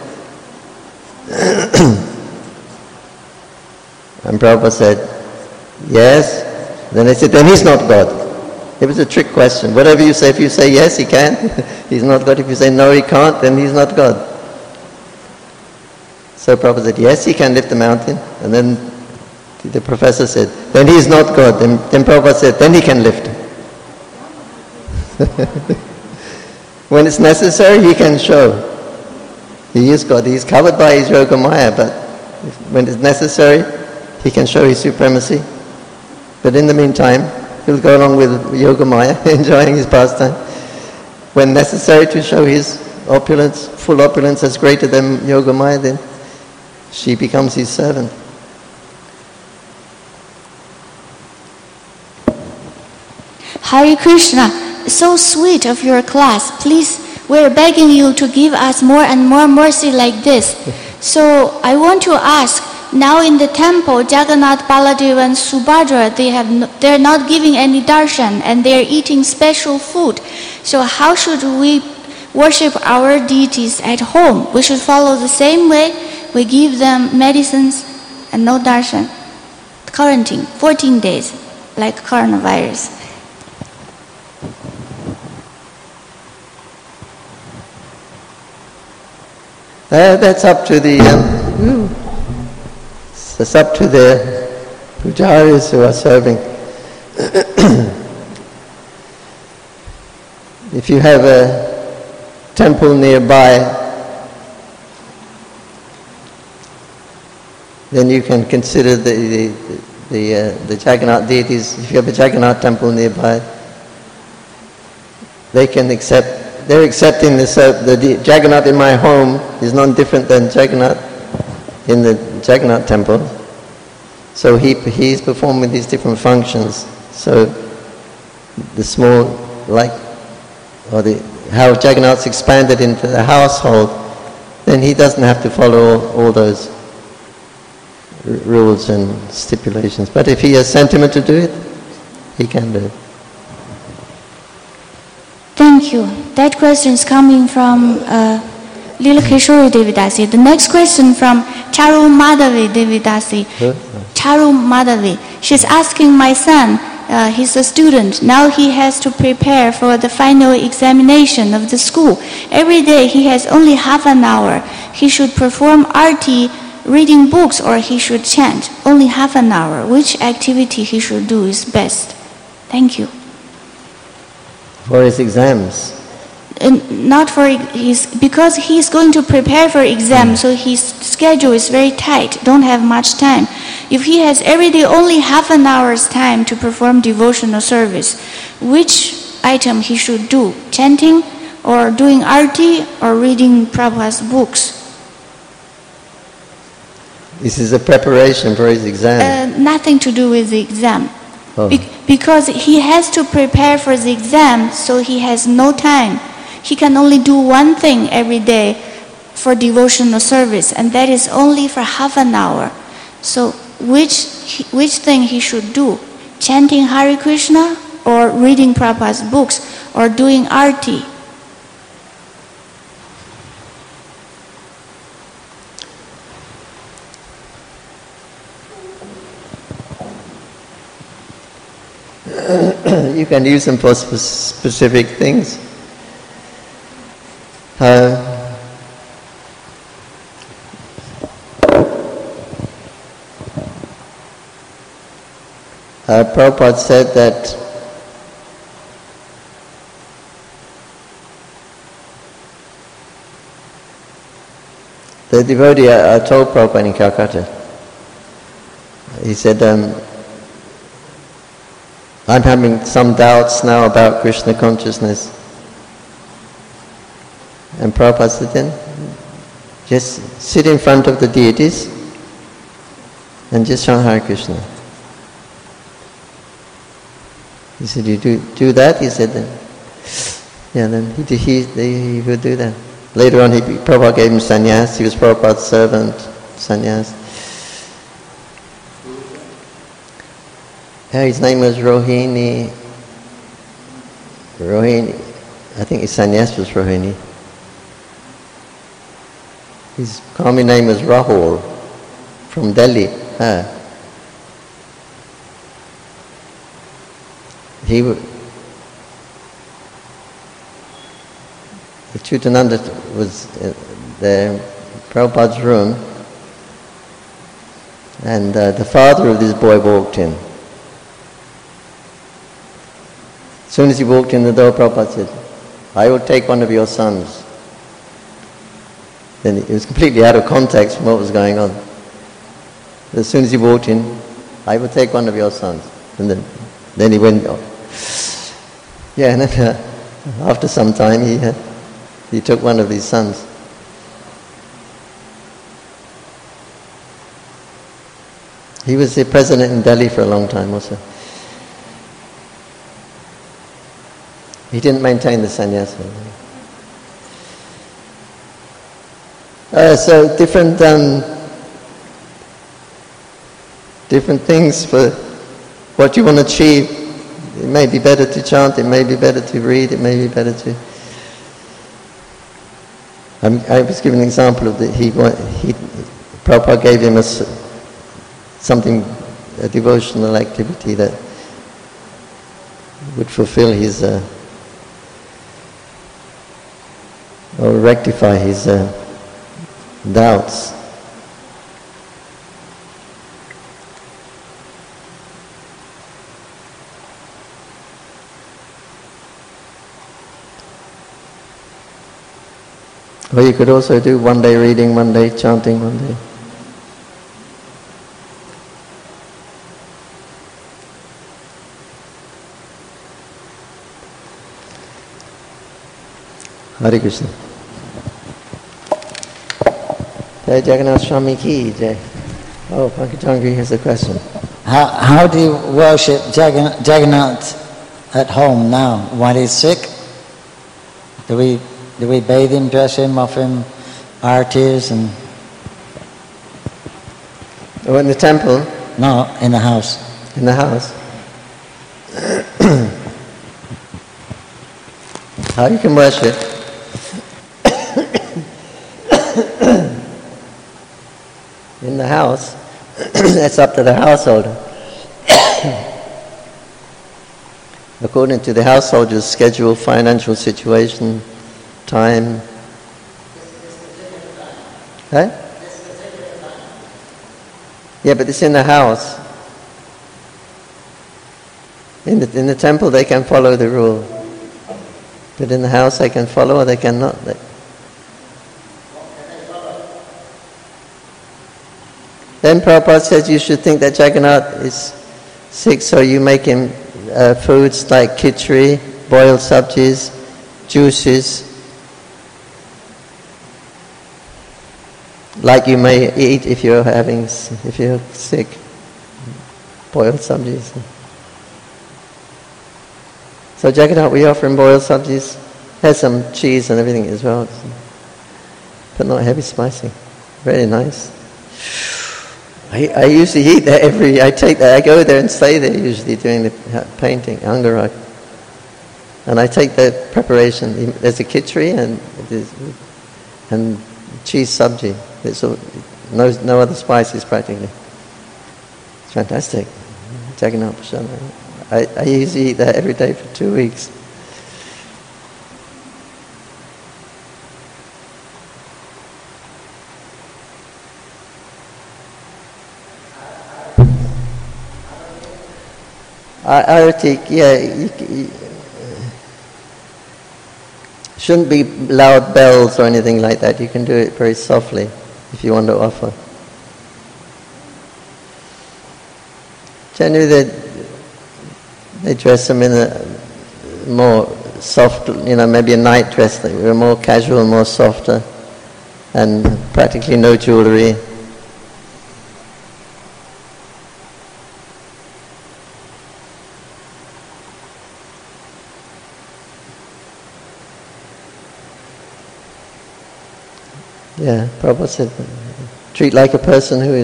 Speaker 1: And Prabhupada said, yes. Then they said, then he's not God. It was a trick question. Whatever you say, if you say yes, he can, he's not God. If you say no, he can't, then he's not God. So Prabhupada said, yes, he can lift the mountain. And then the professor said, then he's not God. Then Prabhupada said, then he can lift it. When it's necessary, he can show. He is God. He's covered by his Yogamaya, but when it's necessary, he can show his supremacy. But in the meantime, he'll go along with Yogamaya, enjoying his pastime. When necessary to show his opulence, full opulence that's greater than Yogamaya, then she becomes his servant.
Speaker 3: Hare Krishna, so sweet of your class. Please, we're begging you to give us more and more mercy like this. So I want to ask, now in the temple, Jagannath, Baladeva and Subhadra, they're not giving any darshan and they're eating special food. So how should we worship our deities at home? We should follow the same way. We give them medicines and no darshan. Quarantine, 14 days, like coronavirus.
Speaker 1: That's up to the it's up to the pujaris who are serving. If you have a temple nearby, then you can consider the Jagannath deities. If you have a Jagannath temple nearby, they can accept. They're accepting the Jagannath in my home is none different than Jagannath in the Jagannath temple. So he's performing these different functions. So the small, how Jagannath's expanded into the household, then he doesn't have to follow all those rules and stipulations. But if he has sentiment to do it, he can do it.
Speaker 3: Thank you. That question is coming from Lila Kishori Devidasi. The next question from Charu Madhavi Devidasi. Charu Madhavi. She's asking my son, he's a student. Now he has to prepare for the final examination of the school. Every day he has only half an hour. He should perform arti, reading books, or he should chant. Only half an hour. Which activity he should do is best? Thank you.
Speaker 1: For his exams?
Speaker 3: Not for his, because he's going to prepare for exam, so his schedule is very tight, don't have much time. If he has every day only half an hour's time to perform devotional service, which item he should do? Chanting, or doing arti, or reading Prabhupada's books?
Speaker 1: This is a preparation for his exam.
Speaker 3: Nothing to do with the exam.
Speaker 1: Oh.
Speaker 3: Because he has to prepare for the exam, so he has no time. He can only do one thing every day for devotional service, and that is only for half an hour. So which thing he should do? Chanting Hare Krishna, or reading Prabhupada's books, or doing arti?
Speaker 1: You can use them for specific things. Prabhupada said that the devotee told Prabhupada in Calcutta, he said, I'm having some doubts now about Krishna consciousness. And Prabhupada said, then just sit in front of the deities and just chant Hare Krishna. He said, you do that? He said, then he would do that. Later on, Prabhupada gave him sannyas. He was Prabhupada's servant, sannyas. His name was Rohini. I think his sannyas was Rohini. His common name was Rahul, from Delhi. The Chutananda was the Prabhupada's room, and the father of this boy walked in. As soon as he walked in the door, Prabhupada said, I will take one of your sons. Then it was completely out of context from what was going on. As soon as he walked in, I will take one of your sons. And then he went off. Yeah, and then after some time, the He took one of his sons. He was the president in Delhi for a long time also. He didn't maintain the sannyasa. So different things for what you want to achieve. It may be better to chant, it may be better to read, it may be better to... I was giving an example of that. Prabhupada gave him a devotional activity that would fulfill his, or rectify his doubts. Or you could also do one day reading, one day chanting, one day. Hare Krishna. Jai Jagannath Swami ki jai. Oh, Pankajangri has a question.
Speaker 4: How do you worship Jagannath at home now while he's sick? Do we bathe him, dress him, offer him artis and...
Speaker 1: Oh, in the temple?
Speaker 4: No, in the house.
Speaker 1: In the house? How you can worship? In the house, that's up to the householder. According to the householder's schedule, financial situation, time. Huh? Yeah, but it's in the house. In the temple they can follow the rule. But in the house they can follow or they cannot. Then Prabhupada says you should think that Jagannath is sick, so you make him foods like khichdi, boiled sabjis, juices, like you may eat if you're sick, boiled sabjis. So Jagannath, we offer him boiled sabjis, has some cheese and everything as well, but not heavy spicy. Very nice. I usually eat that I go there and stay there usually doing the painting, Angarag. And I take the preparation, there's a khichdi and cheese sabji. It's no other spices practically. It's fantastic. Jagannath Prasad. I usually eat that every day for 2 weeks. Arati, shouldn't be loud bells or anything like that. You can do it very softly if you want to offer. Generally they dress them in a more soft, maybe a night dress. They were more casual, more softer, and practically no jewelry. Yeah, Prabhupada said, treat like a person who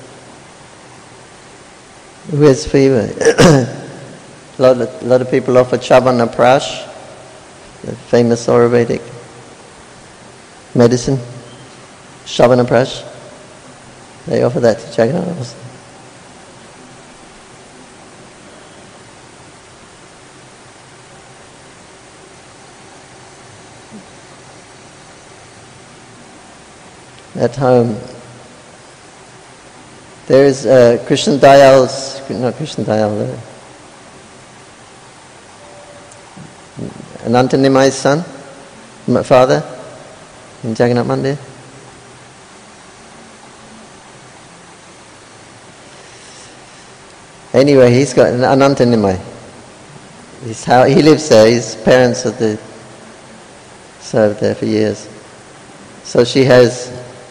Speaker 1: has fever. a lot of people offer Chavana Prash, the famous Ayurvedic medicine, Chavana Prash. They offer that to Jagannath also. At home, there is Krishna Dayal's, not Krishna Dayal, Ananta Nimai's son, father, in Jagannath Mandir. Anyway, he's got an Ananta Nimai. He lives there. His parents are the served there for years. So she has,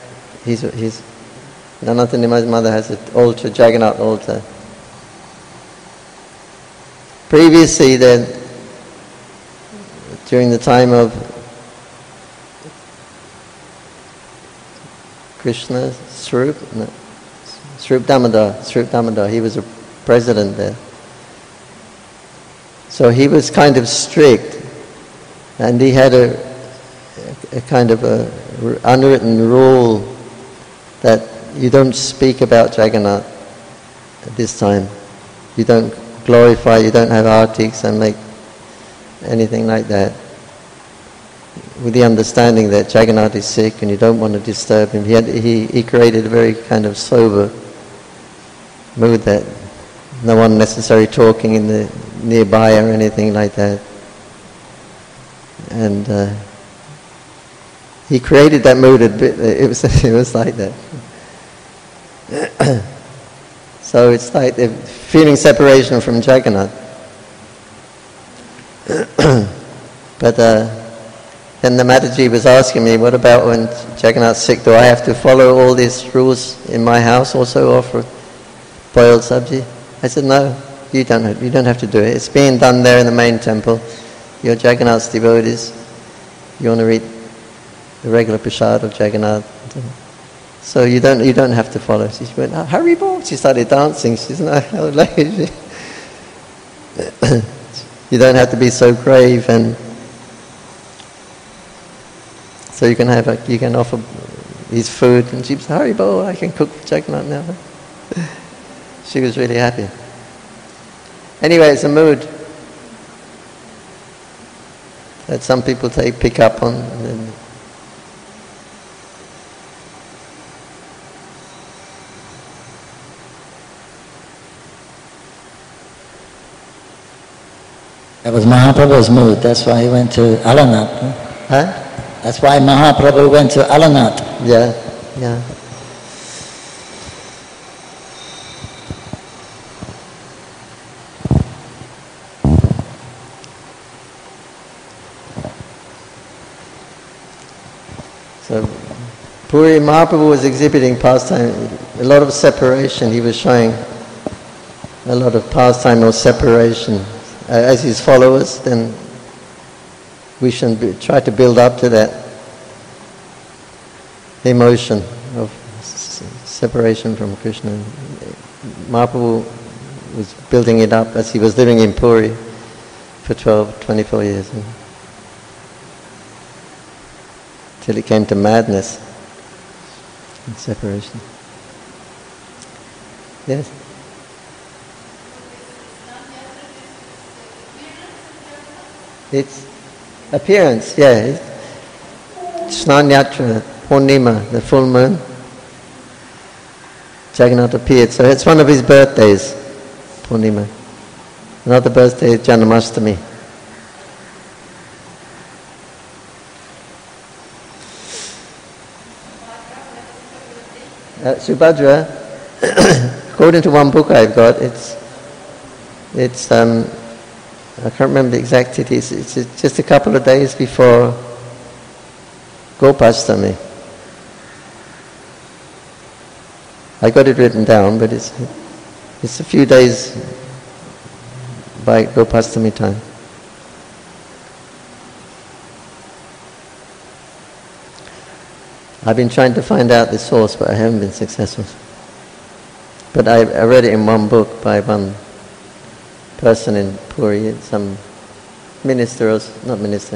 Speaker 1: Nanatha Nima's mother has an altar, Jagannath altar. Previously then, during the time of Krishna, Swarup Damodar, he was a president there. So he was kind of strict, and he had a kind of a unwritten rule that you don't speak about Jagannath at this time. You don't glorify, you don't have artics and make anything like that. With the understanding that Jagannath is sick and you don't want to disturb him. He created a very kind of sober mood that no one necessarily talking in the nearby or anything like that. And he created that mood a bit. It was like that. So it's like they're feeling separation from Jagannath. But then the Mataji was asking me, what about when Jagannath's sick? Do I have to follow all these rules in my house also, offer boiled sabji? I said, no, you don't have to do it. It's being done there in the main temple. You're Jagannath's devotees. You want to eat the regular prasad of Jagannath. So you don't have to follow. She went, oh, Haribol. She started dancing. She's not lazy. You don't have to be so grave, and so you can offer his food. And she said, Haribol, I can cook for Jagannath now. She was really happy. Anyway, it's a mood that some people pick up on. And then
Speaker 4: that was Mahaprabhu's mood. That's why he went to Alanath.
Speaker 1: Huh?
Speaker 4: That's why Mahaprabhu went to Alanath.
Speaker 1: Yeah. So Puri Mahaprabhu was exhibiting pastime, a lot of separation. He was showing a lot of pastime or separation. As his followers, then we should try to build up to that emotion of separation from Krishna. Mahaprabhu was building it up as he was living in Puri for 24 years. Till it came to madness and separation. Yes? It's appearance, yeah. Snan Yatra, Purnima, the full moon. Jagannath appeared. So it's one of his birthdays, Purnima. Another birthday is Janmashtami. Subhadra, according to one book I've got, it's I can't remember the exact date. It's just a couple of days before Gopashtami. I got it written down, but it's a few days by Gopashtami time. I've been trying to find out the source, but I haven't been successful. But I read it in one book by one person in Puri, some minister or not minister.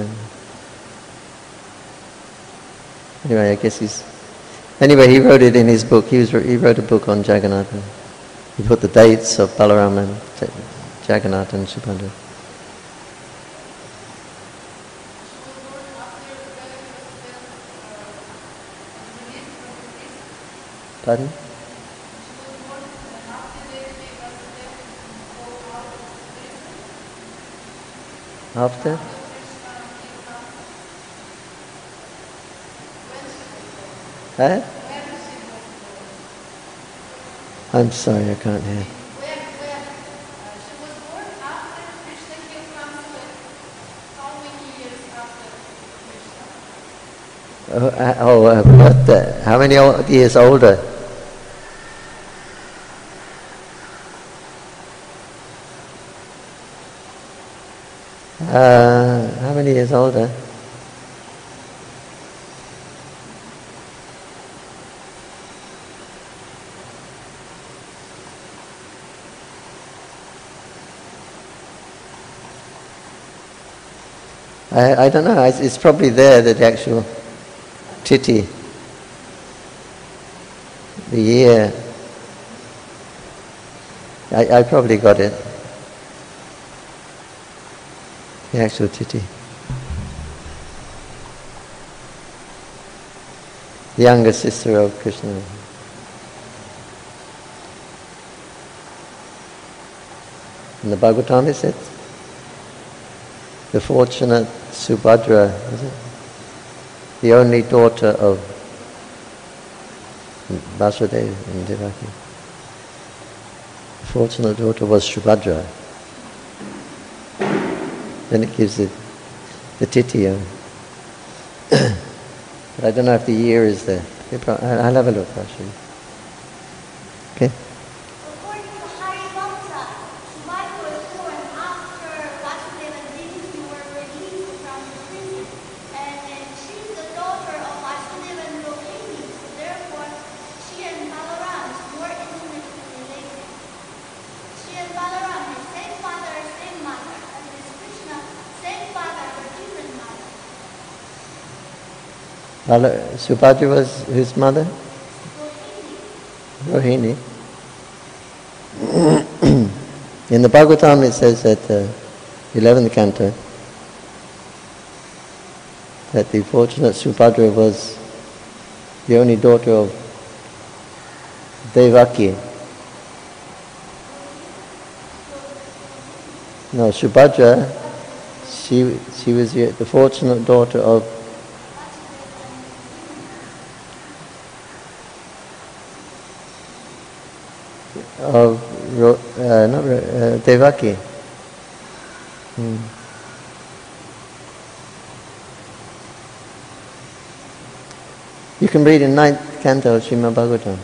Speaker 1: Anyway, I guess anyway, he wrote it in his book. He wrote a book on Jagannath. He put the dates of Balaram and Jagannath and Subhadra. Pardon? After? Huh? I'm sorry, I can't hear. How many years older? How many years older? I don't know. It's probably there, the actual tithi, the year. I probably got it. The actual tithi. The younger sister of Krishna. In the Bhagavatam it said, the fortunate Subhadra, is it? The only daughter of Vasudeva and Devaki. The fortunate daughter was Subhadra. Then it gives it the titiya. But I don't know if the year is there. I'll have a look actually. Okay?
Speaker 5: According to Haribamsa, Subhadra was born after Vasudeva and Devaki were released from the prison. And she's the daughter of Vasudeva and Rohini, so therefore she and Balaram is more intimately related. She and Balaram have same father, same mother, and with Krishna, same father but different mother.
Speaker 1: Subhadra was whose mother?
Speaker 5: Rohini.
Speaker 1: Rohini. In the Bhagavatam it says that 11th canto that the fortunate Subhadra was the only daughter of Devaki. No, Subhadra, she was the fortunate daughter of Devaki. You can read in 9th canto of Srimad Bhagavatam.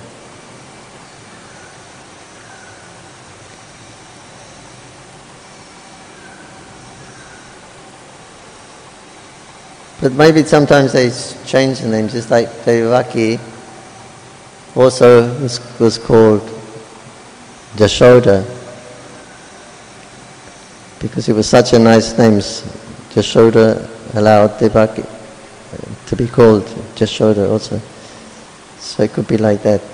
Speaker 1: But maybe sometimes they change the names, just like Devaki also was called Jashoda, because it was such a nice name. Jashoda allowed Devaki to be called Jashoda also. So it could be like that.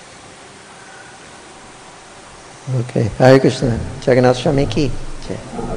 Speaker 1: Okay, Hare Krishna. Jagannath Swami ki jai.